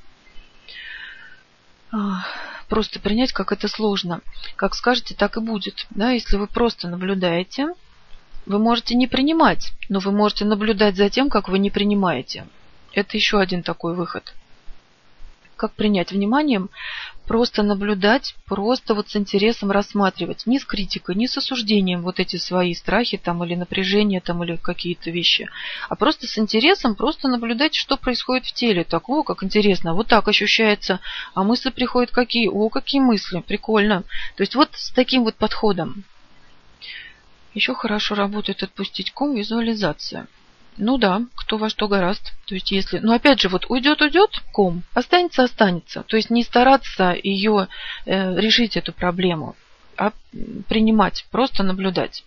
Просто принять, как это сложно. Как скажете, так и будет. Да, если вы просто наблюдаете, вы можете не принимать, но вы можете наблюдать за тем, как вы не принимаете. Это еще один такой выход. Как принять вниманием? Просто наблюдать, просто вот с интересом рассматривать. Не с критикой, не с осуждением вот эти свои страхи там, или напряжения там, или какие-то вещи. А просто с интересом, просто наблюдать, что происходит в теле. Так, о, как интересно, вот так ощущается. А мысли приходят какие? О, какие мысли, прикольно. То есть вот с таким вот подходом. Еще хорошо работает отпустить ком, визуализация. Ну да, кто во что горазд. То есть если, ну опять же, вот уйдет, уйдет ком, останется, останется. То есть не стараться ее э, решить эту проблему, а принимать, просто наблюдать.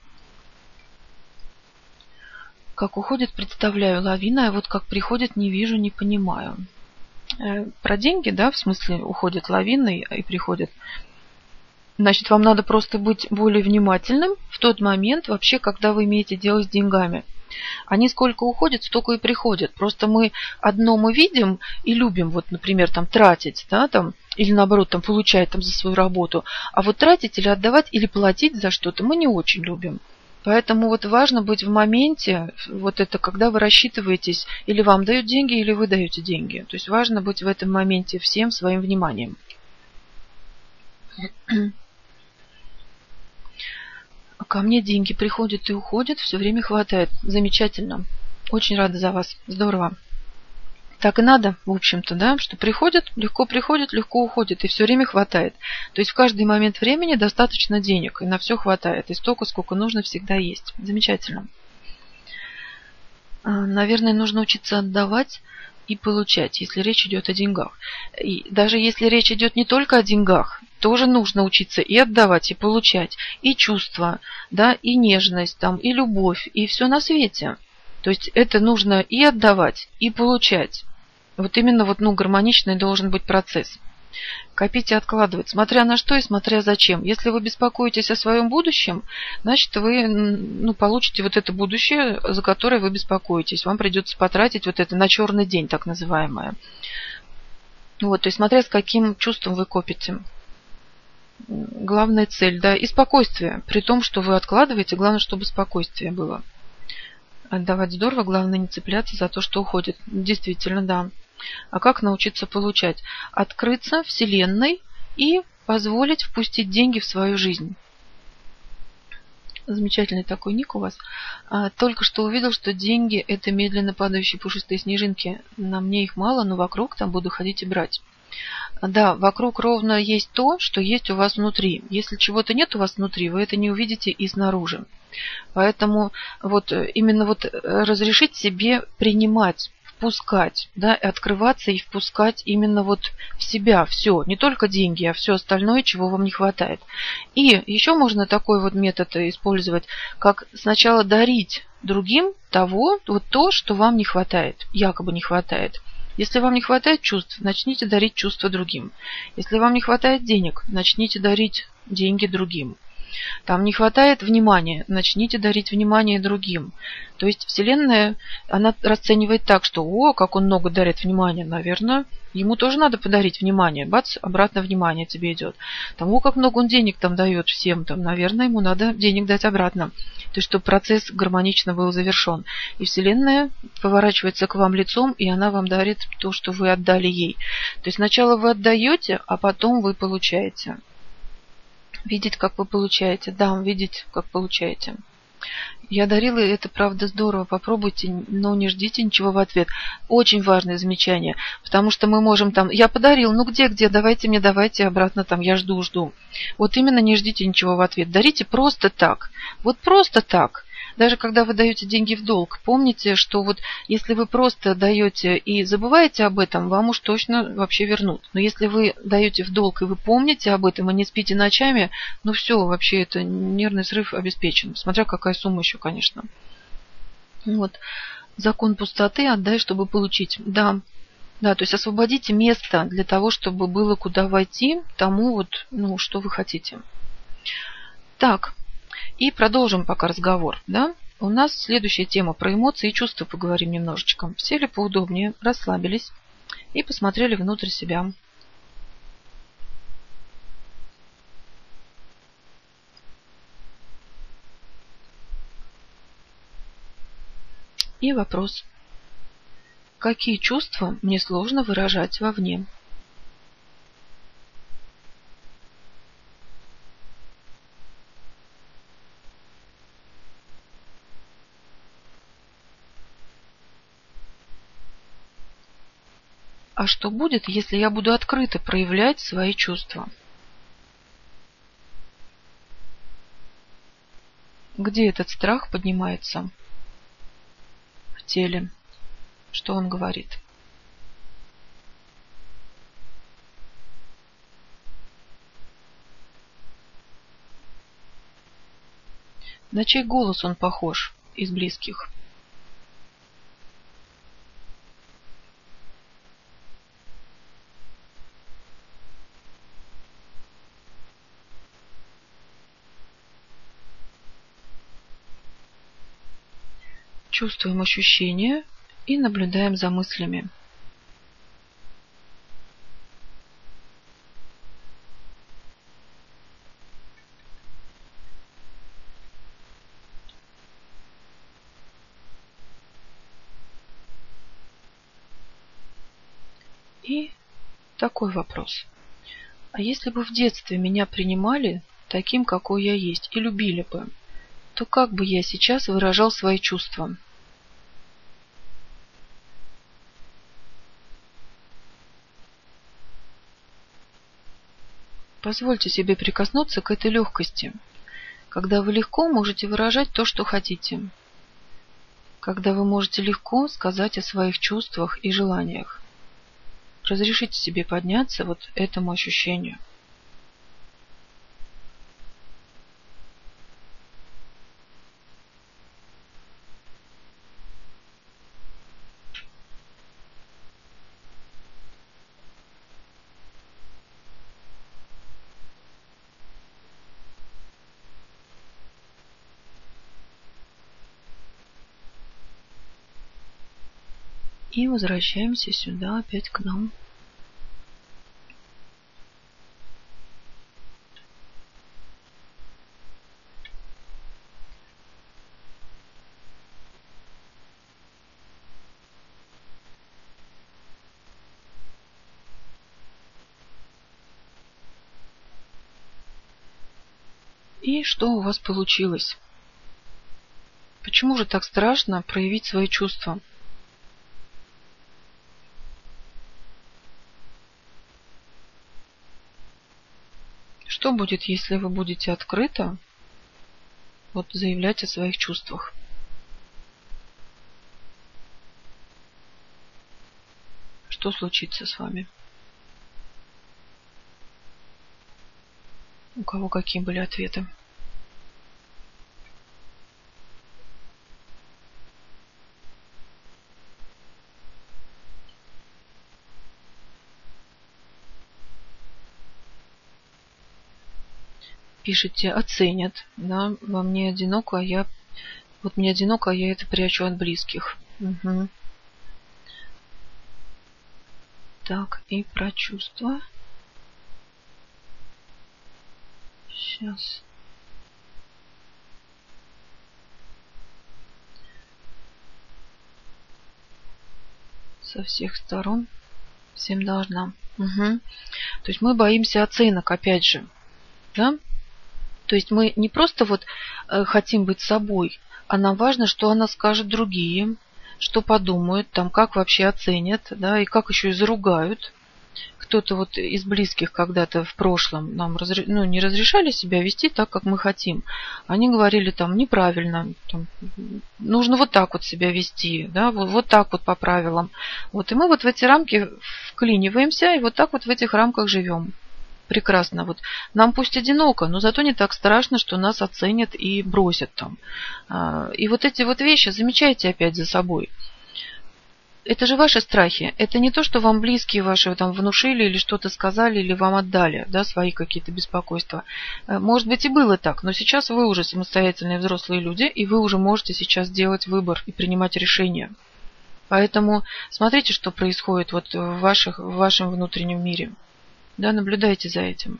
Как уходит, представляю, лавина, а вот как приходит, не вижу, не понимаю. Э, про деньги, да, в смысле уходит лавина и, и приходит. Значит, вам надо просто быть более внимательным в тот момент, вообще, когда вы имеете дело с деньгами. Они сколько уходят, столько и приходят. Просто мы одно мы видим и любим, вот, например, там тратить, да, там, или наоборот, там, получать там, за свою работу. А вот тратить или отдавать, или платить за что-то мы не очень любим. Поэтому вот важно быть в моменте, вот это, когда вы рассчитываетесь, или вам дают деньги, или вы даете деньги. То есть важно быть в этом моменте всем своим вниманием. Ко мне деньги приходят и уходят, все время хватает. Замечательно. Очень рада за вас. Здорово. Так и надо, в общем-то, да, что приходят, легко приходят, легко уходят, и все время хватает. То есть в каждый момент времени достаточно денег, и на все хватает, и столько, сколько нужно, всегда есть. Замечательно. Наверное, нужно учиться отдавать и получать, если речь идет о деньгах. И даже если речь идет не только о деньгах, тоже нужно учиться и отдавать, и получать, и чувства, да, и нежность, там, и любовь, и все на свете. То есть это нужно и отдавать, и получать. Вот именно вот, ну, гармоничный должен быть процесс. Копить и откладывать, смотря на что и смотря зачем. Если вы беспокоитесь о своем будущем, значит, вы, ну, получите вот это будущее, за которое вы беспокоитесь. Вам придется потратить вот это на черный день, так называемое. Вот, то есть смотря с каким чувством вы копите. Главная цель, да, и спокойствие. При том, что вы откладываете, главное, чтобы спокойствие было. Отдавать здорово, главное не цепляться за то, что уходит. Действительно, да. А как научиться получать? Открыться Вселенной и позволить впустить деньги в свою жизнь. Замечательный такой ник у вас. А, только что увидел, что деньги – это медленно падающие пушистые снежинки. На мне их мало, но вокруг там буду ходить и брать. Да, вокруг ровно есть то, что есть у вас внутри. Если чего-то нет у вас внутри, вы это не увидите и снаружи. Поэтому вот именно вот разрешить себе принимать, впускать, да, и открываться и впускать именно вот в себя все, не только деньги, а все остальное, чего вам не хватает. И еще можно такой вот метод использовать, как сначала дарить другим того, вот то, что вам не хватает, якобы не хватает. Если вам не хватает чувств, начните дарить чувства другим. Если вам не хватает денег, начните дарить деньги другим. Там не хватает внимания, начните дарить внимание другим. То есть Вселенная, она расценивает так, что о, как он много дарит внимания, наверное, ему тоже надо подарить внимание. Бац, обратно внимание тебе идет. Там, о, как много он денег там дает всем, там, наверное, ему надо денег дать обратно. То есть, чтобы процесс гармонично был завершен. И Вселенная поворачивается к вам лицом, и она вам дарит то, что вы отдали ей. То есть сначала вы отдаете, а потом вы получаете. Видеть, как вы получаете. Да, видеть, как получаете. Я дарила, и это правда здорово. Попробуйте, но не ждите ничего в ответ. Очень важное замечание. Потому что мы можем там, я подарил, ну где, где, давайте мне, давайте обратно там, я жду, жду. Вот именно не ждите ничего в ответ. Дарите просто так. Вот просто так. Даже когда вы даете деньги в долг, помните, что вот если вы просто даете и забываете об этом, вам уж точно вообще вернут. Но если вы даете в долг и вы помните об этом и не спите ночами, ну все, вообще это нервный срыв обеспечен. Смотря какая сумма еще, конечно. Вот. Закон пустоты отдай, чтобы получить. Да. Да, то есть освободите место для того, чтобы было куда войти тому, вот, ну, что вы хотите. Так, и продолжим пока разговор. Да? У нас следующая тема про эмоции и чувства поговорим немножечко. Сели поудобнее, расслабились и посмотрели внутрь себя. И вопрос. Какие чувства мне сложно выражать вовне? А что будет, если я буду открыто проявлять свои чувства? Где этот страх поднимается в теле? Что он говорит? На чей голос он похож из близких? Чувствуем ощущения и наблюдаем за мыслями. И такой вопрос. А если бы в детстве меня принимали таким, какой я есть, и любили бы, то как бы я сейчас выражал свои чувства? Позвольте себе прикоснуться к этой легкости, когда вы легко можете выражать то, что хотите, когда вы можете легко сказать о своих чувствах и желаниях. Разрешите себе подняться вот этому ощущению. И возвращаемся сюда, опять к нам. И что у вас получилось? Почему же так страшно проявить свои чувства? Что будет, если вы будете открыто вот, заявлять о своих чувствах? Что случится с вами? У кого какие были ответы? Пишите, оценят, да, вам не одиноко, а я вот мне одиноко, а я это прячу от близких. Угу. Так, и про чувства. Сейчас. Со всех сторон всем должна. Угу. То есть мы боимся оценок, опять же, да? То есть мы не просто вот э, хотим быть собой, а нам важно, что о нас скажут другие, что подумают, там, как вообще оценят, да, и как еще и заругают. кто-то вот из близких когда-то в прошлом нам разре... ну, не разрешали себя вести так, как мы хотим. Они говорили там неправильно, там, нужно вот так вот себя вести, да, вот, вот так вот по правилам. Вот, и мы вот в эти рамки вклиниваемся и вот так вот в этих рамках живем. Прекрасно. Вот нам пусть одиноко, но зато не так страшно, что нас оценят и бросят там. И вот эти вот вещи замечайте опять за собой. Это же ваши страхи. Это не то, что вам близкие ваши там внушили или что-то сказали, или вам отдали, да, свои какие-то беспокойства. Может быть и было так, но сейчас вы уже самостоятельные взрослые люди, и вы уже можете сейчас делать выбор и принимать решения. Поэтому смотрите, что происходит вот в, ваших, в вашем внутреннем мире. Да, наблюдайте за этим.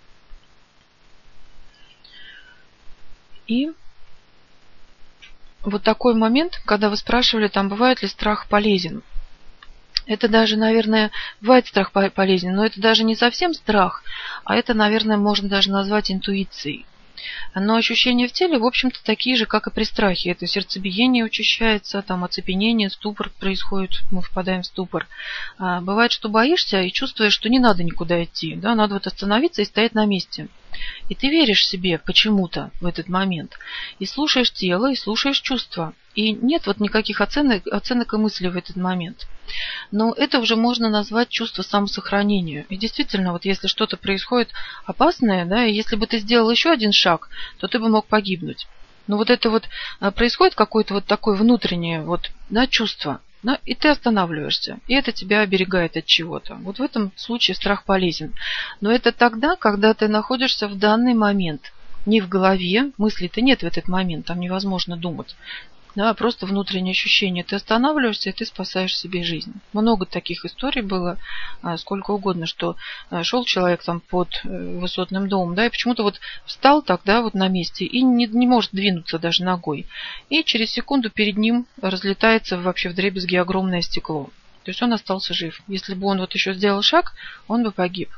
И вот такой момент, когда вы спрашивали, там, бывает ли страх полезен. Это даже, наверное, бывает страх полезен, но это даже не совсем страх, а это, наверное, можно даже назвать интуицией. Но ощущения в теле, в общем-то, такие же, как и при страхе. Это сердцебиение учащается, там оцепенение, ступор происходит, мы впадаем в ступор. А бывает, что боишься и чувствуешь, что не надо никуда идти, да, надо вот остановиться и стоять на месте. И ты веришь себе почему-то в этот момент. И слушаешь тело, и слушаешь чувства. И нет вот никаких оценок, оценок и мыслей в этот момент. Но это уже можно назвать чувство самосохранения. И действительно, вот если что-то происходит опасное, да, и если бы ты сделал еще один шаг, то ты бы мог погибнуть. Но вот это вот происходит какое-то вот такое внутреннее вот, да, чувство. Да, и ты останавливаешься, и это тебя оберегает от чего-то. Вот в этом случае страх полезен. Но это тогда, когда ты находишься в данный момент. Не в голове, мыслей-то нет в этот момент, там невозможно думать. Да, просто внутреннее ощущение. Ты останавливаешься, и ты спасаешь себе жизнь. Много таких историй было, сколько угодно, что шел человек там под высотным домом, да, и почему-то вот встал так, да, вот на месте и не, не может двинуться даже ногой. И через секунду перед ним разлетается вообще вдребезги огромное стекло. То есть он остался жив. Если бы он вот еще сделал шаг, он бы погиб.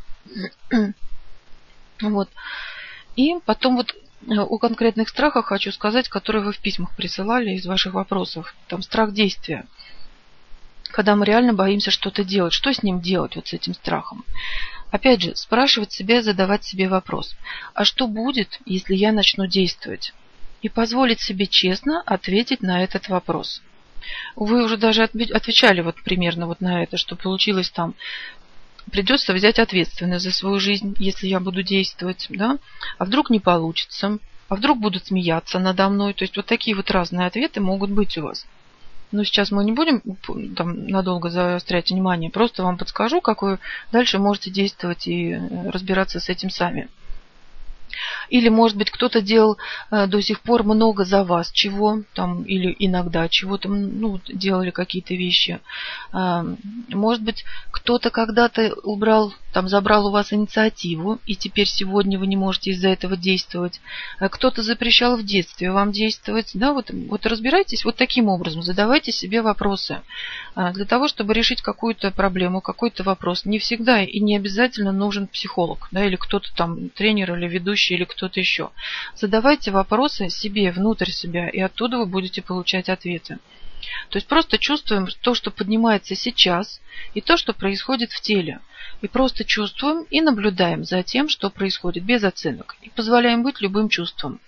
Вот. И потом вот о конкретных страхах хочу сказать, которые вы в письмах присылали из ваших вопросов. Там страх действия. Когда мы реально боимся что-то делать. Что с ним делать, вот с этим страхом? Опять же, спрашивать себя, задавать себе вопрос. А что будет, если я начну действовать? И позволить себе честно ответить на этот вопрос. Вы уже даже отвечали вот примерно вот на это, что получилось там. Придется взять ответственность за свою жизнь, если я буду действовать, да? А вдруг не получится? А вдруг будут смеяться надо мной? То есть вот такие вот разные ответы могут быть у вас. Но сейчас мы не будем там надолго заострять внимание, просто вам подскажу, как вы дальше можете действовать и разбираться с этим сами. Или, может быть, кто-то делал э, до сих пор много за вас, чего там, или иногда чего-то, ну, делали какие-то вещи. Э, может быть, кто-то когда-то убрал, там, забрал у вас инициативу, и теперь сегодня вы не можете из-за этого действовать. Э, кто-то запрещал в детстве вам действовать. Да, вот, вот разбирайтесь вот таким образом, задавайте себе вопросы. Э, для того, чтобы решить какую-то проблему, какой-то вопрос, не всегда и не обязательно нужен психолог, да, или кто-то там, тренер или ведущий, или кто-то еще. Задавайте вопросы себе, внутрь себя, и оттуда вы будете получать ответы. То есть просто чувствуем то, что поднимается сейчас, и то, что происходит в теле. И просто чувствуем и наблюдаем за тем, что происходит, без оценок. И позволяем быть любым чувством.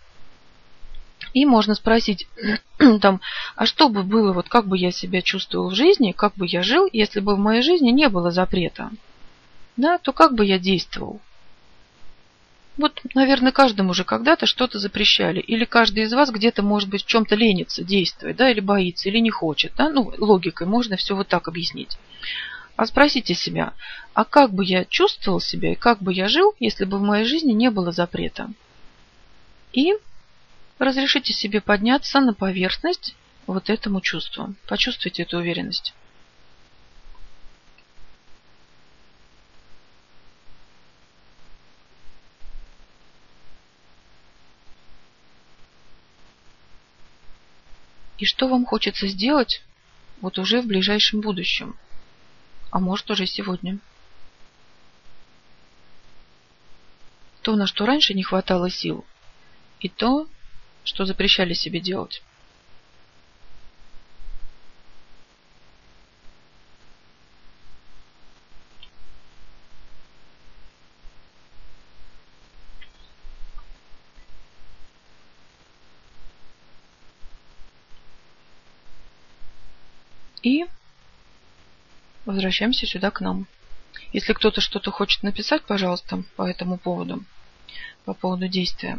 И можно спросить, там, а что бы было, вот как бы я себя чувствовал в жизни, как бы я жил, если бы в моей жизни не было запрета? Да, то как бы я действовал? Вот, наверное, каждому же когда-то что-то запрещали. Или каждый из вас где-то, может быть, в чем-то ленится действовать, да, или боится, или не хочет. Да? Ну, логикой можно все вот так объяснить. А спросите себя, а как бы я чувствовал себя и как бы я жил, если бы в моей жизни не было запрета? И разрешите себе подняться на поверхность вот этому чувству. Почувствуйте эту уверенность. И что вам хочется сделать вот уже в ближайшем будущем, а может уже сегодня. То, на что раньше не хватало сил, и то, что запрещали себе делать. И возвращаемся сюда к нам. Если кто-то что-то хочет написать, пожалуйста, по этому поводу, по поводу действия.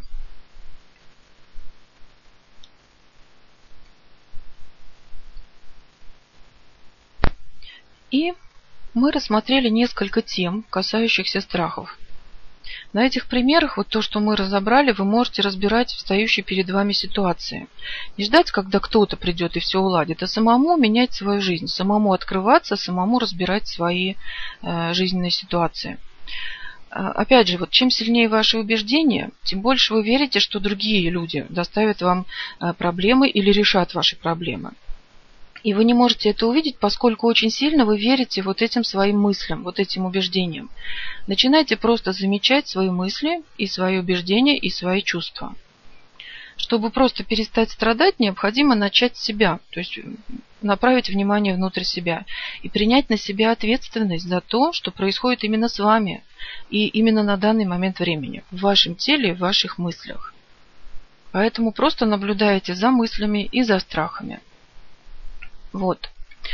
И мы рассмотрели несколько тем, касающихся страхов. На этих примерах, вот то, что мы разобрали, вы можете разбирать встающие перед вами ситуации. Не ждать, когда кто-то придет и все уладит, а самому менять свою жизнь, самому открываться, самому разбирать свои э, жизненные ситуации. Опять же, вот чем сильнее ваши убеждения, тем больше вы верите, что другие люди доставят вам проблемы или решат ваши проблемы. И вы не можете это увидеть, поскольку очень сильно вы верите вот этим своим мыслям, вот этим убеждениям. Начинайте просто замечать свои мысли и свои убеждения и свои чувства. Чтобы просто перестать страдать, необходимо начать с себя, то есть направить внимание внутрь себя и принять на себя ответственность за то, что происходит именно с вами и именно на данный момент времени, в вашем теле и в ваших мыслях. Поэтому просто наблюдайте за мыслями и за страхами. Вот.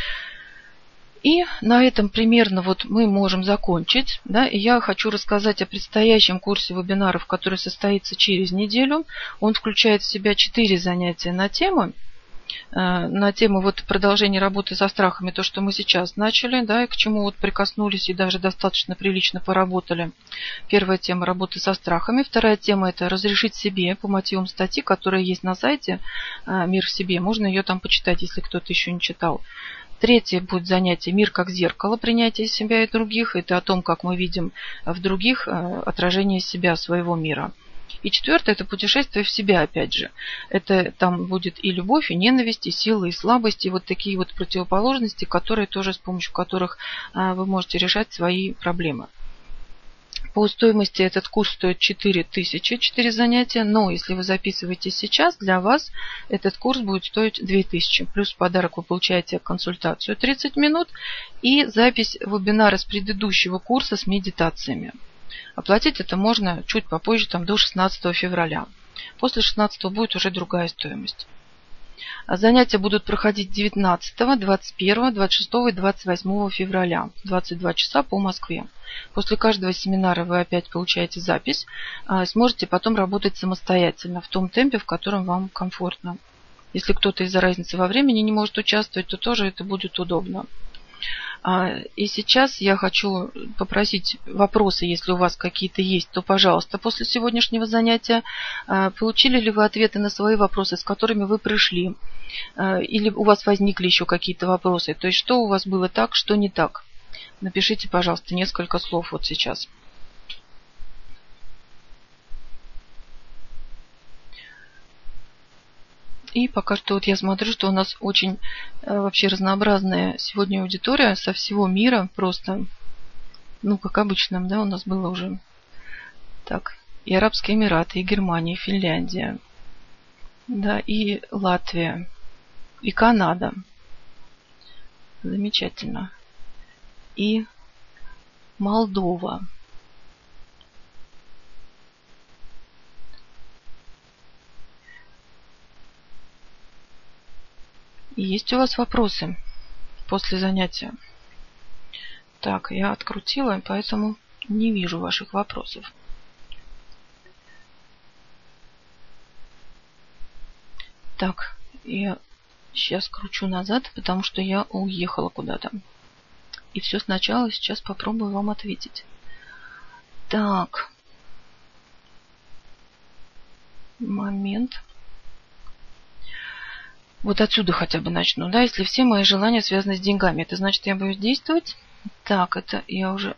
И на этом примерно вот мы можем закончить. Да, и я хочу рассказать о предстоящем курсе вебинаров, который состоится через неделю. Он включает в себя четыре занятия на тему. На тему вот продолжения работы со страхами, то, что мы сейчас начали, да, и к чему вот прикоснулись и даже достаточно прилично поработали. Первая тема — работы со страхами. Вторая тема — это разрешить себе по мотивам статьи, которая есть на сайте «Мир в себе». Можно ее там почитать, если кто-то еще не читал. Третье будет занятие «Мир как зеркало. Принятие себя и других». Это о том, как мы видим в других отражение себя, своего мира. И четвертое — это путешествие в себя, опять же. Это там будет и любовь, и ненависть, и сила, и слабость, и вот такие вот противоположности, которые тоже, с помощью которых вы можете решать свои проблемы. По стоимости этот курс стоит четыре тысячи, четыре занятия, но если вы записываетесь сейчас, для вас этот курс будет стоить две тысячи. Плюс в подарок вы получаете консультацию тридцать минут и запись вебинара с предыдущего курса с медитациями. Оплатить это можно чуть попозже, там до шестнадцатого февраля. После шестнадцатого будет уже другая стоимость. Занятия будут проходить девятнадцатого, двадцать первого, двадцать шестого и двадцать восьмого февраля, двадцать два часа по Москве. После каждого семинара вы опять получаете запись, сможете потом работать самостоятельно в том темпе, в котором вам комфортно. Если кто-то из-за разницы во времени не может участвовать, то тоже это будет удобно. И сейчас я хочу попросить вопросы, если у вас какие-то есть, то, пожалуйста, после сегодняшнего занятия. Получили ли вы ответы на свои вопросы, с которыми вы пришли? Или у вас возникли еще какие-то вопросы? То есть, что у вас было так, что не так? Напишите, пожалуйста, несколько слов вот сейчас. И пока что вот я смотрю, что у нас очень э, вообще разнообразная сегодня аудитория со всего мира. Просто, ну, как обычно, да, у нас было уже. Так, и Арабские Эмираты, и Германия, и Финляндия, да, и Латвия, и Канада. Замечательно. И Молдова. Есть у вас вопросы после занятия? Так, я открутила, поэтому не вижу ваших вопросов. Так, я сейчас кручу назад, потому что я уехала куда-то. И все сначала, сейчас попробую вам ответить. Так. Момент. Вот отсюда хотя бы начну, да, если все мои желания связаны с деньгами, это значит, я боюсь действовать. Так, это я уже...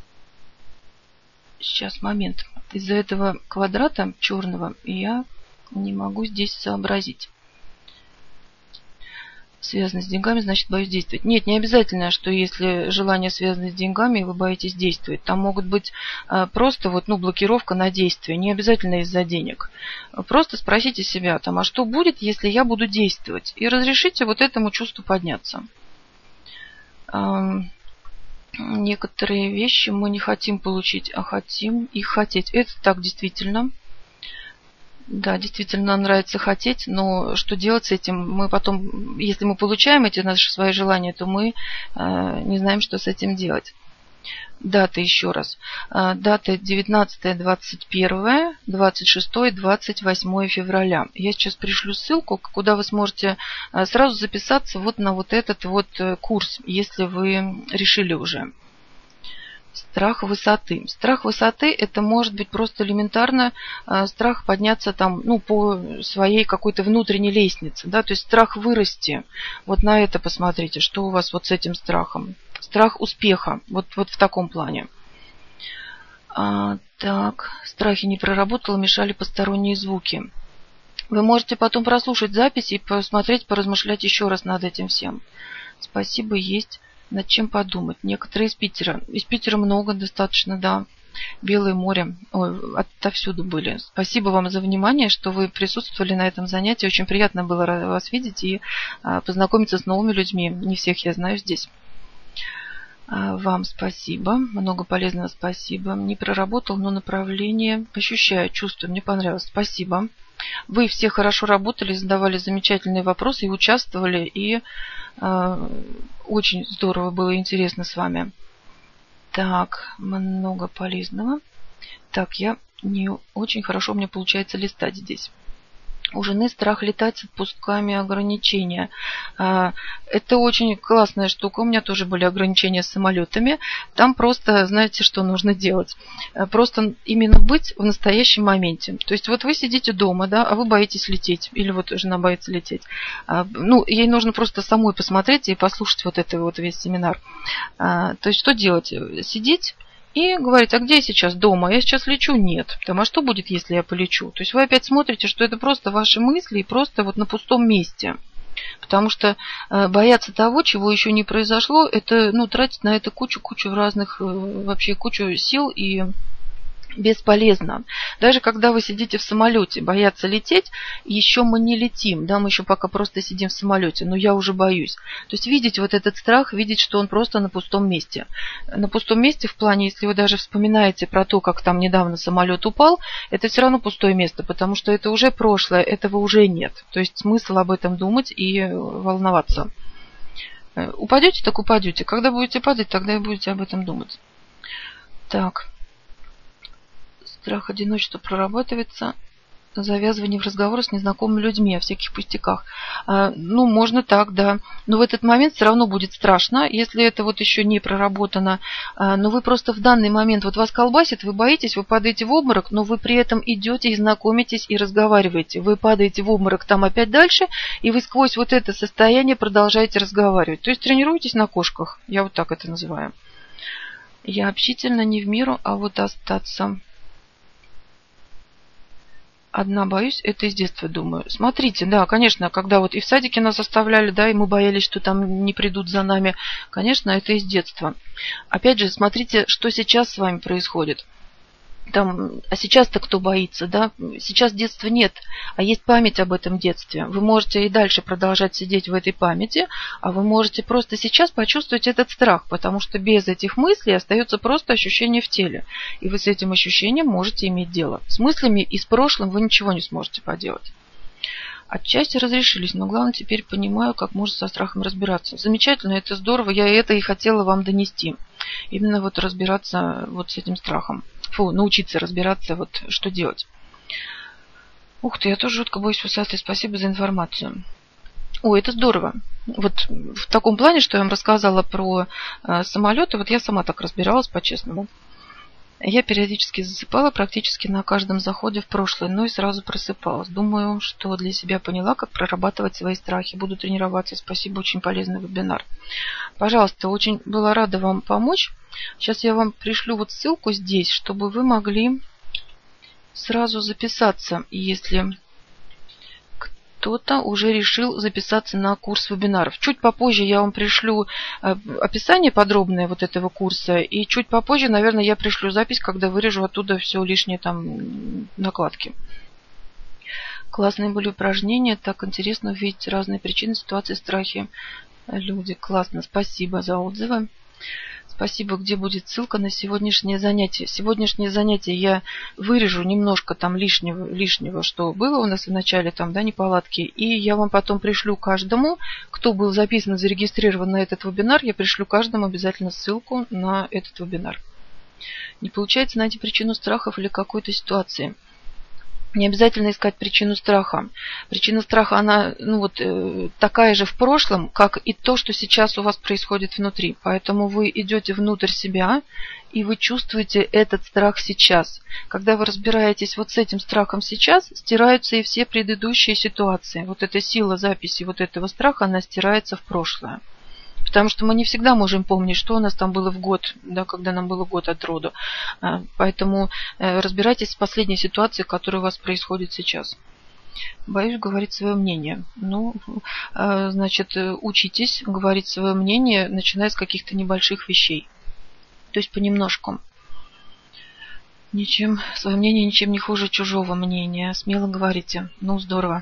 Сейчас, момент. Из-за этого квадрата черного я не могу здесь сообразить. Связано с деньгами, значит, боюсь действовать. Нет, не обязательно, что если желание связано с деньгами, вы боитесь действовать. Там могут быть а, просто вот, ну, блокировка на действие. Не обязательно из-за денег. Просто спросите себя, там, а что будет, если я буду действовать? И разрешите вот этому чувству подняться. А, некоторые вещи мы не хотим получить, а хотим их хотеть. Это так действительно. Да, действительно, нам нравится хотеть, но что делать с этим? Мы потом, если мы получаем эти наши свои желания, то мы э, не знаем, что с этим делать. Даты еще раз. Э, даты девятнадцатое, двадцать первое, двадцать шестое, двадцать восьмое февраля. Я сейчас пришлю ссылку, куда вы сможете э, сразу записаться вот на вот этот вот э, курс, если вы решили уже. Страх высоты. Страх высоты – это может быть просто элементарно э, страх подняться там, ну, по своей какой-то внутренней лестнице, да, то есть страх вырасти. Вот на это посмотрите, что у вас вот с этим страхом. Страх успеха, вот, вот в таком плане. А, так, страхи не проработало, мешали посторонние звуки. Вы можете потом прослушать запись и посмотреть, поразмышлять еще раз над этим всем. Спасибо, есть. Над чем подумать. Некоторые из Питера. Из Питера много достаточно, да. Белое море. Ой, отовсюду были. Спасибо вам за внимание, что вы присутствовали на этом занятии. Очень приятно было вас видеть и познакомиться с новыми людьми. Не всех я знаю здесь. Вам спасибо. Много полезного спасибо. Не проработал, но направление ощущаю, чувствую. Мне понравилось. Спасибо. Вы все хорошо работали, задавали замечательные вопросы и участвовали. И э, очень здорово было, интересно с вами. Так, много полезного. Так, я не очень хорошо мне получается листать здесь. У жены страх летать с отпусками, ограничения. Это очень классная штука. У меня тоже были ограничения с самолетами. Там просто, знаете, что нужно делать? Просто именно быть в настоящем моменте. То есть вот вы сидите дома, да, а вы боитесь лететь. Или вот жена боится лететь. Ну, ей нужно просто самой посмотреть и послушать вот это вот весь семинар. То есть что делать? Сидеть и говорить, а где я сейчас дома? Я сейчас лечу? Нет. Там, а что будет, если я полечу? То есть вы опять смотрите, что это просто ваши мысли и просто вот на пустом месте. Потому что э, бояться того, чего еще не произошло, это, ну, тратить на это кучу-кучу разных, э, вообще кучу сил и бесполезно. Даже когда вы сидите в самолете, бояться лететь, еще мы не летим, да, мы еще пока просто сидим в самолете, но я уже боюсь. То есть видеть вот этот страх, видеть, что он просто на пустом месте. На пустом месте в плане, если вы даже вспоминаете про то, как там недавно самолет упал, это все равно пустое место, потому что это уже прошлое, этого уже нет. То есть смысл об этом думать и волноваться. Упадете, так упадете. Когда будете падать, тогда и будете об этом думать. Так. Страх одиночества прорабатывается, завязывание в разговоры с незнакомыми людьми о всяких пустяках. А, ну, можно так, да. Но в этот момент все равно будет страшно, если это вот еще не проработано. А, но вы просто в данный момент, вот вас колбасит, вы боитесь, вы падаете в обморок, но вы при этом идете и знакомитесь и разговариваете. Вы падаете в обморок там опять дальше, и вы сквозь вот это состояние продолжаете разговаривать. То есть тренируйтесь на кошках. Я вот так это называю. Я общительна не в меру, а вот остаться. Одна боюсь, это из детства думаю. Смотрите, да, конечно, когда вот и в садике нас оставляли, да, и мы боялись, что там не придут за нами, конечно, это из детства. Опять же, смотрите, что сейчас с вами происходит. Там, а сейчас-то кто боится, да? Сейчас детства нет, а есть память об этом детстве. Вы можете и дальше продолжать сидеть в этой памяти, а вы можете просто сейчас почувствовать этот страх, потому что без этих мыслей остается просто ощущение в теле. И вы с этим ощущением можете иметь дело. С мыслями и с прошлым вы ничего не сможете поделать. Отчасти разрешились, но главное, теперь понимаю, как можно со страхом разбираться. Замечательно, это здорово, я это и хотела вам донести. Именно вот разбираться вот с этим страхом. Фу, научиться разбираться, вот что делать. Ух ты, я тоже жутко боюсь высоты. Спасибо за информацию. Ой, это здорово. Вот в таком плане, что я вам рассказала про э, самолеты, вот я сама так разбиралась, по-честному. Я периодически засыпала практически на каждом заходе в прошлое, но и сразу просыпалась. Думаю, что для себя поняла, как прорабатывать свои страхи. Буду тренироваться. Спасибо, очень полезный вебинар. Пожалуйста, очень была рада вам помочь. Сейчас я вам пришлю вот ссылку здесь, чтобы вы могли сразу записаться, если кто-то уже решил записаться на курс вебинаров. Чуть попозже я вам пришлю описание подробное вот этого курса, и чуть попозже, наверное, я пришлю запись, когда вырежу оттуда все лишнее там накладки. Классные были упражнения, так интересно увидеть разные причины, ситуации, страхи, люди. Классно, спасибо за отзывы. спасибо. Где будет ссылка на сегодняшнее занятие? Сегодняшнее занятие я вырежу немножко там лишнего, лишнего, что было у нас в начале, там, да, неполадки. И я вам потом пришлю каждому, кто был записан, зарегистрирован на этот вебинар, я пришлю каждому обязательно ссылку на этот вебинар. Не получается найти причину страхов или какой-то ситуации. Не обязательно искать причину страха. Причина страха, она ну вот, э, такая же в прошлом, как и то, что сейчас у вас происходит внутри. Поэтому вы идете внутрь себя, и вы чувствуете этот страх сейчас. Когда вы разбираетесь вот с этим страхом сейчас, стираются и все предыдущие ситуации. Вот эта сила записи вот этого страха, она стирается в прошлое. Потому что мы не всегда можем помнить, что у нас там было в год, да, когда нам было год от роду. Поэтому разбирайтесь с последней ситуацией, которая у вас происходит сейчас. Боюсь говорить свое мнение. Ну, значит, учитесь говорить свое мнение, начиная с каких-то небольших вещей. То есть понемножку. Ничем, свое мнение ничем не хуже чужого мнения. Смело говорите. Ну, здорово.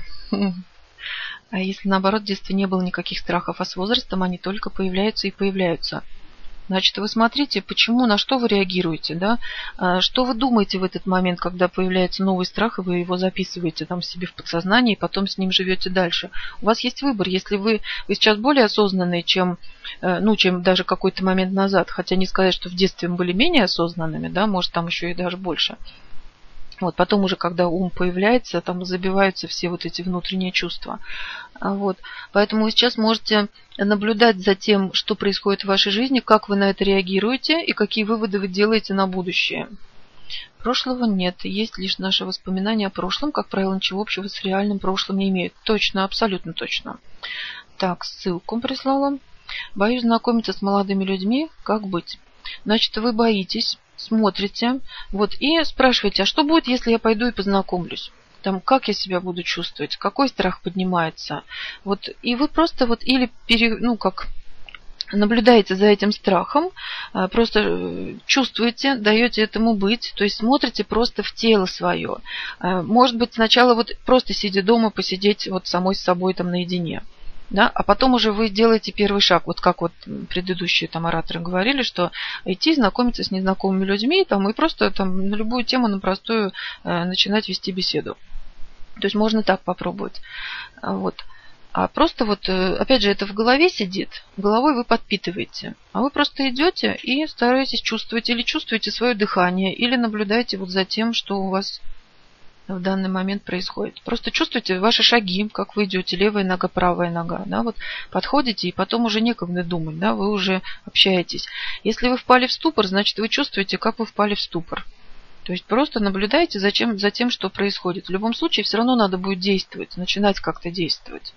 А если наоборот в детстве не было никаких страхов, а с возрастом они только появляются и появляются? Значит, вы смотрите, почему, на что вы реагируете, да? Что вы думаете в этот момент, когда появляется новый страх, и вы его записываете там себе в подсознании, и потом с ним живете дальше. У вас есть выбор. Если вы, вы сейчас более осознанные, чем, ну, чем даже какой-то момент назад, хотя не сказать, что в детстве мы были менее осознанными, да, может, там еще и даже больше. Вот, потом уже, когда ум появляется, там забиваются все вот эти внутренние чувства. Вот. Поэтому вы сейчас можете наблюдать за тем, что происходит в вашей жизни, как вы на это реагируете и какие выводы вы делаете на будущее. Прошлого нет. Есть лишь наши воспоминания о прошлом. Как правило, ничего общего с реальным прошлым не имеют. Точно, абсолютно точно. Так, ссылку прислала. Боюсь знакомиться с молодыми людьми. Как быть? Значит, вы боитесь. Смотрите, вот, и спрашиваете, а что будет, если я пойду и познакомлюсь? Там, как я себя буду чувствовать? Какой страх поднимается? Вот, и вы просто вот или пере, ну, как наблюдаете за этим страхом, просто чувствуете, даете этому быть, то есть смотрите просто в тело свое. Может быть, сначала вот просто сидя дома, посидеть вот самой с собой там наедине. Да? А потом уже вы делаете первый шаг, вот как вот предыдущие там ораторы говорили, что идти знакомиться с незнакомыми людьми там, и просто там на любую тему, на простую э, начинать вести беседу. То есть можно так попробовать. Вот. А просто вот, опять же, это в голове сидит, головой вы подпитываете. А вы просто идете и стараетесь чувствовать, или чувствуете свое дыхание, или наблюдаете вот за тем, что у вас в данный момент происходит. Просто чувствуйте ваши шаги, как вы идете, левая нога, правая нога, да, вот подходите, и потом уже некогда думать, да, вы уже общаетесь. Если вы впали в ступор, значит, вы чувствуете, как вы впали в ступор. То есть просто наблюдайте за, чем, за тем, что происходит. В любом случае, все равно надо будет действовать, начинать как-то действовать.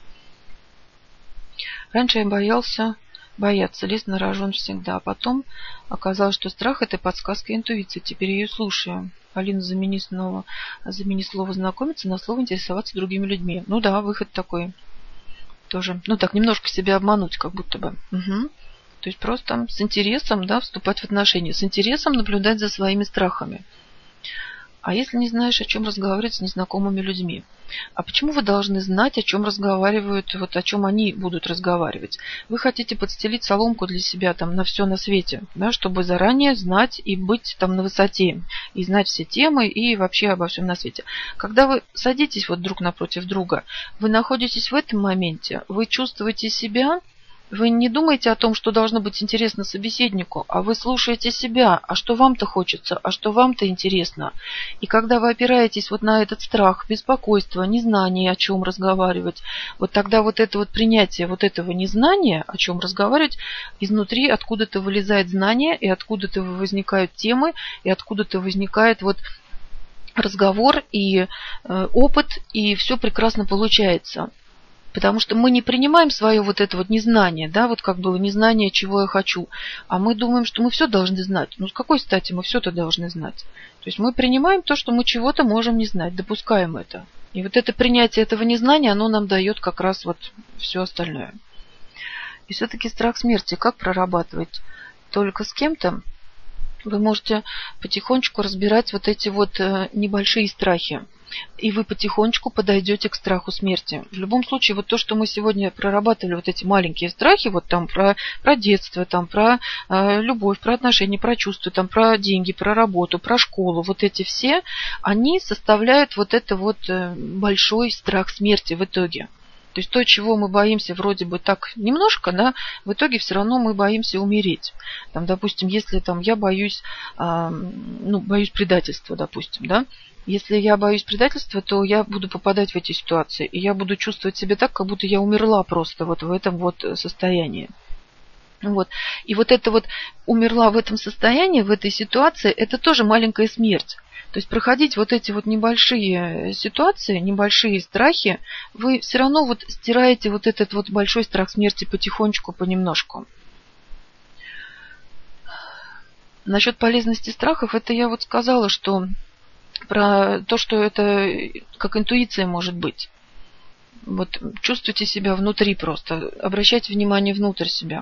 Раньше я боялся, бояться, лез на рожон всегда, а потом оказалось, что страх – это подсказка интуиции, теперь я ее слушаю. Алина, замени снова, замени слово знакомиться на слово интересоваться другими людьми. Ну да, выход такой тоже. Ну так, немножко себя обмануть, как будто бы. Угу. То есть просто с интересом, да, вступать в отношения, с интересом наблюдать за своими страхами. А если не знаешь, о чем разговаривать с незнакомыми людьми? А почему вы должны знать, о чем разговаривают, вот о чем они будут разговаривать? Вы хотите подстелить соломку для себя там на все на свете, да, чтобы заранее знать и быть там на высоте, и знать все темы и вообще обо всем на свете. Когда вы садитесь вот друг напротив друга, вы находитесь в этом моменте, вы чувствуете себя. Вы не думаете о том, что должно быть интересно собеседнику, а вы слушаете себя, а что вам-то хочется, а что вам-то интересно. И когда вы опираетесь вот на этот страх, беспокойство, незнание, о чем разговаривать, вот тогда вот это вот принятие вот этого незнания, о чем разговаривать, изнутри откуда-то вылезает знание, и откуда-то возникают темы, и откуда-то возникает вот разговор и э, опыт, и все прекрасно получается. Потому что мы не принимаем свое вот это вот незнание, да, вот как было незнание, чего я хочу, а мы думаем, что мы все должны знать. Ну, с какой стати мы все-то должны знать? То есть мы принимаем то, что мы чего-то можем не знать, допускаем это. И вот это принятие этого незнания, оно нам дает как раз вот все остальное. И все-таки страх смерти как прорабатывать? Только с кем-то? вы можете потихонечку разбирать вот эти вот небольшие страхи. И вы потихонечку подойдете к страху смерти. В любом случае, вот то, что мы сегодня прорабатывали, вот эти маленькие страхи, вот там про, про детство, там про э, любовь, про отношения, про чувства, там про деньги, про работу, про школу, вот эти все, они составляют вот это вот э, большой страх смерти в итоге. То есть то, чего мы боимся вроде бы так немножко, да, в итоге все равно мы боимся умереть. Там, допустим, если там я боюсь, э, ну, боюсь предательства, допустим, да, если я боюсь предательства, то я буду попадать в эти ситуации, и я буду чувствовать себя так, как будто я умерла просто вот в этом вот состоянии. Вот. И вот это вот умерла в этом состоянии, в этой ситуации, это тоже маленькая смерть. То есть проходить вот эти вот небольшие ситуации, небольшие страхи, вы все равно вот стираете вот этот вот большой страх смерти потихонечку, понемножку. Насчет полезности страхов, это я вот сказала, что про то, что это как интуиция может быть. Вот чувствуйте себя внутри просто. Обращайте внимание внутрь себя.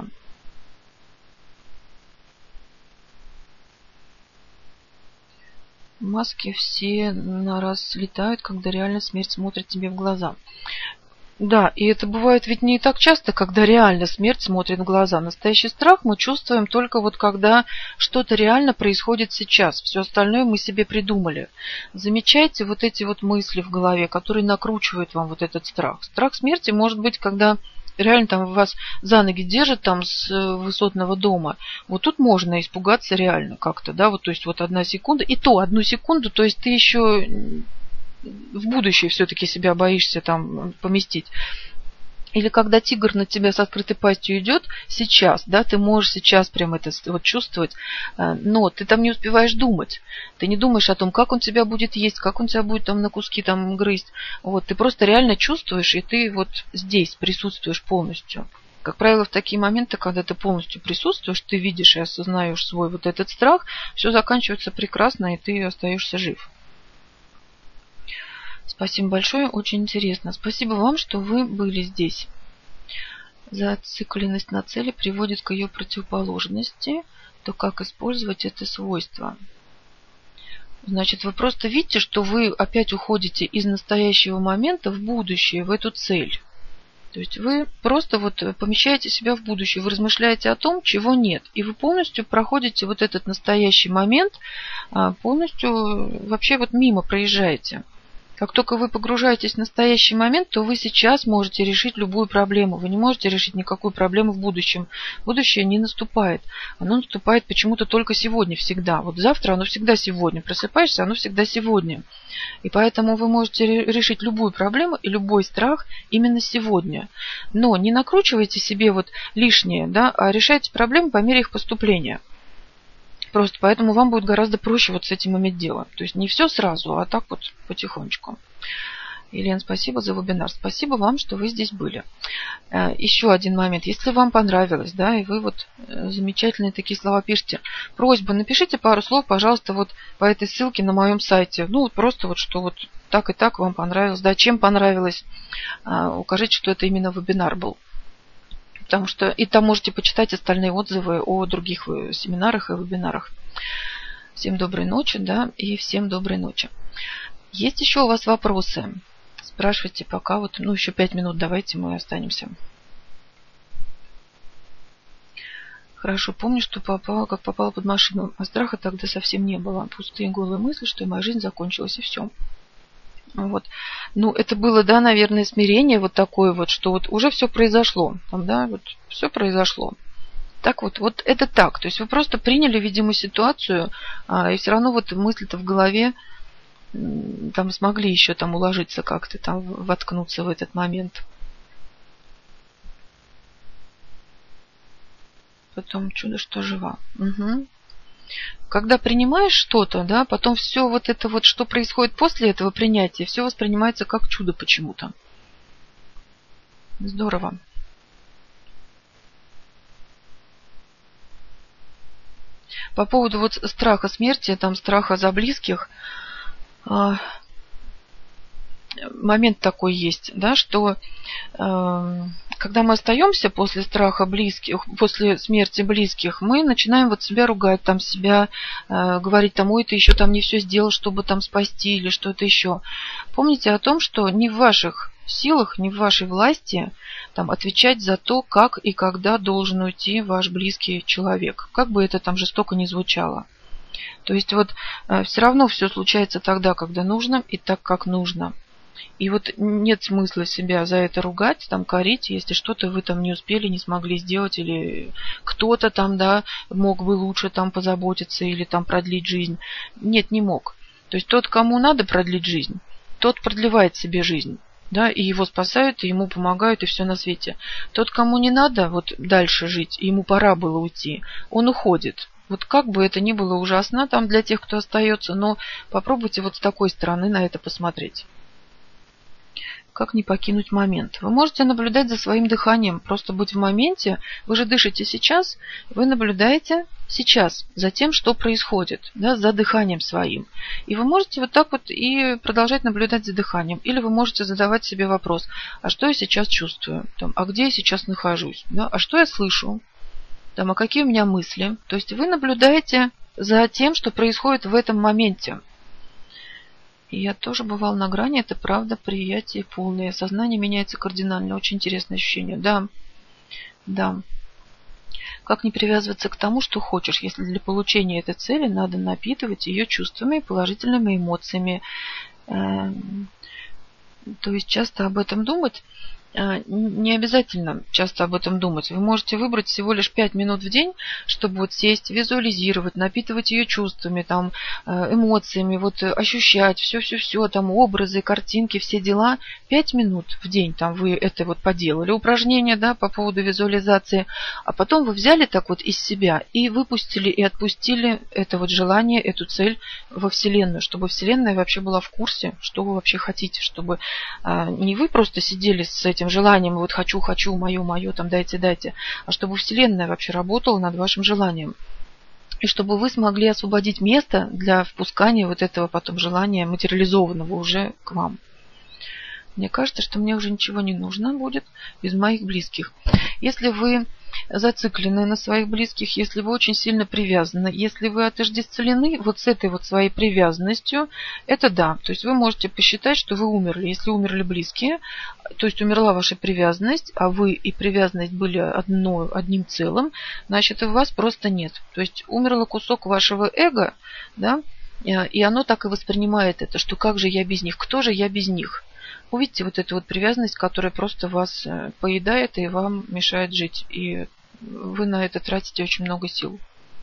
Маски все на раз слетают, когда реально смерть смотрит тебе в глаза. Да, и это бывает ведь не так часто, когда реально смерть смотрит в глаза. Настоящий страх мы чувствуем только вот когда что-то реально происходит сейчас. Все остальное мы себе придумали. Замечайте вот эти вот мысли в голове, которые накручивают вам вот этот страх. Страх смерти может быть, когда реально там вас за ноги держат там с высотного дома. Вот тут можно испугаться реально как-то, да, вот то есть вот одна секунда, и то одну секунду, то есть ты еще в будущее все-таки себя боишься там поместить. Или когда тигр на тебя с открытой пастью идет, сейчас, да, ты можешь сейчас прям это вот чувствовать, но ты там не успеваешь думать. Ты не думаешь о том, как он тебя будет есть, как он тебя будет там на куски там грызть. Вот, ты просто реально чувствуешь, и ты вот здесь присутствуешь полностью. Как правило, в такие моменты, когда ты полностью присутствуешь, ты видишь и осознаешь свой вот этот страх, все заканчивается прекрасно, и ты остаешься жив. Спасибо большое, очень интересно. Спасибо вам, что вы были здесь. Зацикленность на цели приводит к ее противоположности. То как использовать это свойство? Значит, вы просто видите, что вы опять уходите из настоящего момента в будущее, в эту цель. То есть вы просто вот помещаете себя в будущее, вы размышляете о том, чего нет. И вы полностью проходите вот этот настоящий момент, полностью вообще вот мимо проезжаете. Как только вы погружаетесь в настоящий момент, то вы сейчас можете решить любую проблему. Вы не можете решить никакую проблему в будущем. Будущее не наступает. Оно наступает почему-то только сегодня, всегда. Вот завтра оно всегда сегодня. Просыпаешься, оно всегда сегодня. И поэтому вы можете решить любую проблему и любой страх именно сегодня. Но не накручивайте себе вот лишнее, да, а решайте проблемы по мере их поступления. Просто поэтому вам будет гораздо проще вот с этим иметь дело. То есть не все сразу, а так вот потихонечку. Елена, спасибо за вебинар. Спасибо вам, что вы здесь были. Еще один момент. Если вам понравилось, да, и вы вот замечательные такие слова пишете, просьба, напишите пару слов, пожалуйста, вот по этой ссылке на моем сайте. Ну, вот просто вот, что вот так и так вам понравилось, да, чем понравилось. Укажите, что это именно вебинар был. Потому что и там можете почитать остальные отзывы о других семинарах и вебинарах. Всем доброй ночи, да, и всем доброй ночи. Есть еще у вас вопросы? Спрашивайте пока вот, ну, еще пять минут давайте мы останемся. Хорошо, помню, что попала, как попала под машину, а страха тогда совсем не было. Пустые голые мысли, что и моя жизнь закончилась, и все. Вот. Ну, это было, да, наверное, смирение вот такое вот, что вот уже все произошло. Там, да, вот все произошло. Так вот, вот это так. То есть вы просто приняли, видимо, ситуацию, а, и все равно вот мысли-то в голове там смогли еще там уложиться как-то, там воткнуться в этот момент. Потом чудо, что жива. Угу. Когда принимаешь что-то, да, потом все вот это вот, что происходит после этого принятия, все воспринимается как чудо почему-то. Здорово. По поводу вот страха смерти, там страха за близких, момент такой есть, да, что э, когда мы остаемся после страха близких, после смерти близких, мы начинаем вот себя ругать, там себя э, говорить, там, ой, ты еще там не все сделал, чтобы там спасти или что-то еще. Помните о том, что не в ваших силах, не в вашей власти там, отвечать за то, как и когда должен уйти ваш близкий человек, как бы это там жестоко ни звучало. То есть вот э, все равно все случается тогда, когда нужно, и так, как нужно. И вот нет смысла себя за это ругать, там, корить, если что-то вы там не успели, не смогли сделать, или кто-то там, да, мог бы лучше там позаботиться или там продлить жизнь. Нет, не мог. То есть тот, кому надо продлить жизнь, тот продлевает себе жизнь, да, и его спасают, и ему помогают, и все на свете. Тот, кому не надо вот дальше жить, и ему пора было уйти, он уходит. Вот как бы это ни было ужасно там для тех, кто остается, но попробуйте вот с такой стороны на это посмотреть. Как не покинуть момент? Вы можете наблюдать за своим дыханием, просто быть в моменте. Вы же дышите сейчас, вы наблюдаете сейчас за тем, что происходит, да, за дыханием своим. И вы можете вот так вот и продолжать наблюдать за дыханием. Или вы можете задавать себе вопрос, а что я сейчас чувствую? Там, а где я сейчас нахожусь? Да? А что я слышу? Там, а какие у меня мысли? То есть вы наблюдаете за тем, что происходит в этом моменте. И я тоже бывал на грани, это правда, приятие полное. Сознание меняется кардинально. Очень интересное ощущение. Да, да. Как не привязываться к тому, что хочешь, если для получения этой цели надо напитывать ее чувствами и положительными эмоциями. То есть часто об этом думать. Не обязательно часто об этом думать. Вы можете выбрать всего лишь пять минут в день, чтобы вот сесть, визуализировать, напитывать ее чувствами, там, эмоциями, вот ощущать все-все-все, там образы, картинки, все дела. Пять минут в день там вы это вот поделали, упражнение, да, по поводу визуализации, а потом вы взяли так вот из себя и выпустили и отпустили это вот желание, эту цель во Вселенную, чтобы Вселенная вообще была в курсе, что вы вообще хотите, чтобы а, не вы просто сидели с этим желанием, вот хочу, хочу, мое, мое, там дайте, дайте, а чтобы Вселенная вообще работала над вашим желанием. И чтобы вы смогли освободить место для впускания вот этого потом желания материализованного уже к вам. Мне кажется, что мне уже ничего не нужно будет без моих близких. Если вы зациклены на своих близких, если вы очень сильно привязаны, если вы отождествлены вот с этой вот своей привязанностью, это да. То есть вы можете посчитать, что вы умерли. Если умерли близкие, то есть умерла ваша привязанность, а вы и привязанность были одно, одним целым, значит, и вас просто нет. То есть умерло кусок вашего эго, да, и оно так и воспринимает это, что как же я без них, кто же я без них. Увидите вот эту вот привязанность, которая просто вас поедает и вам мешает жить. И вы на это тратите очень много сил.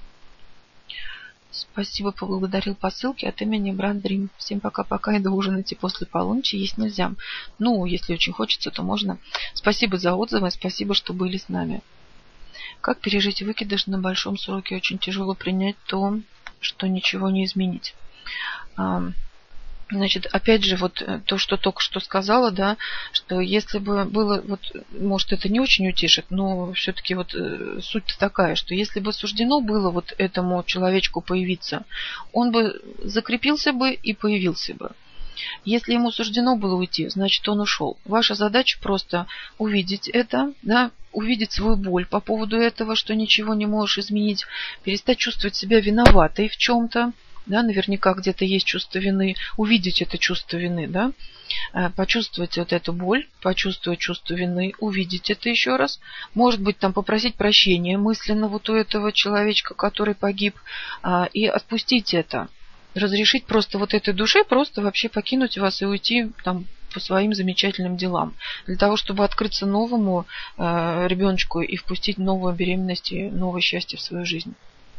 Спасибо, поблагодарил по ссылке от имени Брат Дрим. Всем пока-пока, иду ужинать, и после полуночи есть нельзя. Ну, если очень хочется, то можно. Спасибо за отзывы, спасибо, что были с нами. Как пережить выкидыш на большом сроке? Очень тяжело принять то, что ничего не изменить. Значит, опять же, вот то, что только что сказала, да, что если бы было, вот, может, это не очень утешит, но все-таки вот суть-то такая, что если бы суждено было вот этому человечку появиться, он бы закрепился бы и появился бы. Если ему суждено было уйти, значит, он ушел. Ваша задача просто увидеть это, да, увидеть свою боль по поводу этого, что ничего не можешь изменить, перестать чувствовать себя виноватой в чем-то. Да, наверняка где-то есть чувство вины, увидеть это чувство вины, да, почувствовать вот эту боль, почувствовать чувство вины, увидеть это еще раз, может быть, там попросить прощения мысленно вот у этого человечка, который погиб, и отпустить это, разрешить просто вот этой душе просто вообще покинуть вас и уйти там по своим замечательным делам, для того, чтобы открыться новому э, ребеночку и впустить новую беременность и новое счастье в свою жизнь.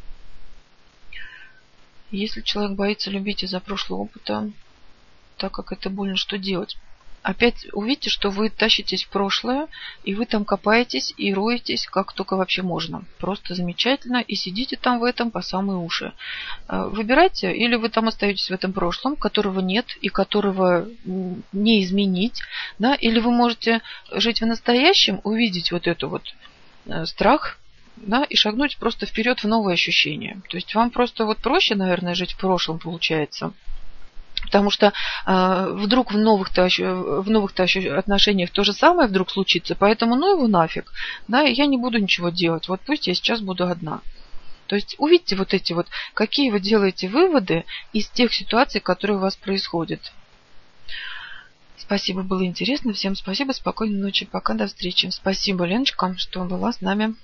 Если человек боится любить из-за прошлого опыта, так как это больно, что делать? Опять увидите, что вы тащитесь в прошлое, и вы там копаетесь и роетесь, как только вообще можно. Просто замечательно, и сидите там в этом по самые уши. Выбирайте, или вы там остаетесь в этом прошлом, которого нет и которого не изменить, да? Или вы можете жить в настоящем, увидеть вот эту вот страх, да, и шагнуть просто вперед в новые ощущения. То есть вам просто вот проще, наверное, жить в прошлом получается. Потому что э, вдруг в новых-то, в новых-то отношениях то же самое вдруг случится, поэтому ну его нафиг, да, я не буду ничего делать, вот пусть я сейчас буду одна. То есть увидьте вот эти вот, какие вы делаете выводы из тех ситуаций, которые у вас происходят. Спасибо, было интересно, всем спасибо, спокойной ночи, пока, до встречи. Спасибо, Леночка, что была с нами.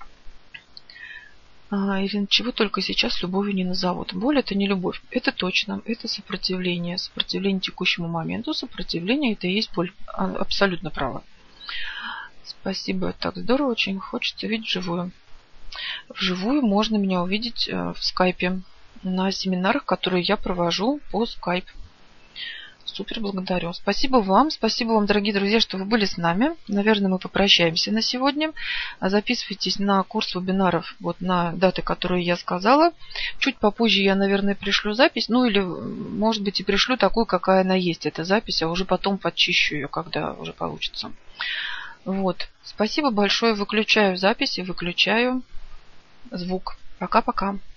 А, Ирина, чего только сейчас любовью не назовут. Боль – это не любовь. Это точно. Это сопротивление. Сопротивление текущему моменту. Сопротивление – это и есть боль. Абсолютно право. Спасибо. Так здорово. Очень хочется видеть вживую. Вживую можно меня увидеть в скайпе. На семинарах, которые я провожу по скайп. Супер, благодарю. Спасибо вам. Спасибо вам, дорогие друзья, что вы были с нами. Наверное, мы попрощаемся на сегодня. Записывайтесь на курс вебинаров вот на даты, которые я сказала. Чуть попозже я, наверное, пришлю запись. Ну или, может быть, и пришлю такую, какая она есть, эта запись, а уже потом подчищу ее, когда уже получится. Вот. Спасибо большое. Выключаю запись и выключаю звук. Пока-пока.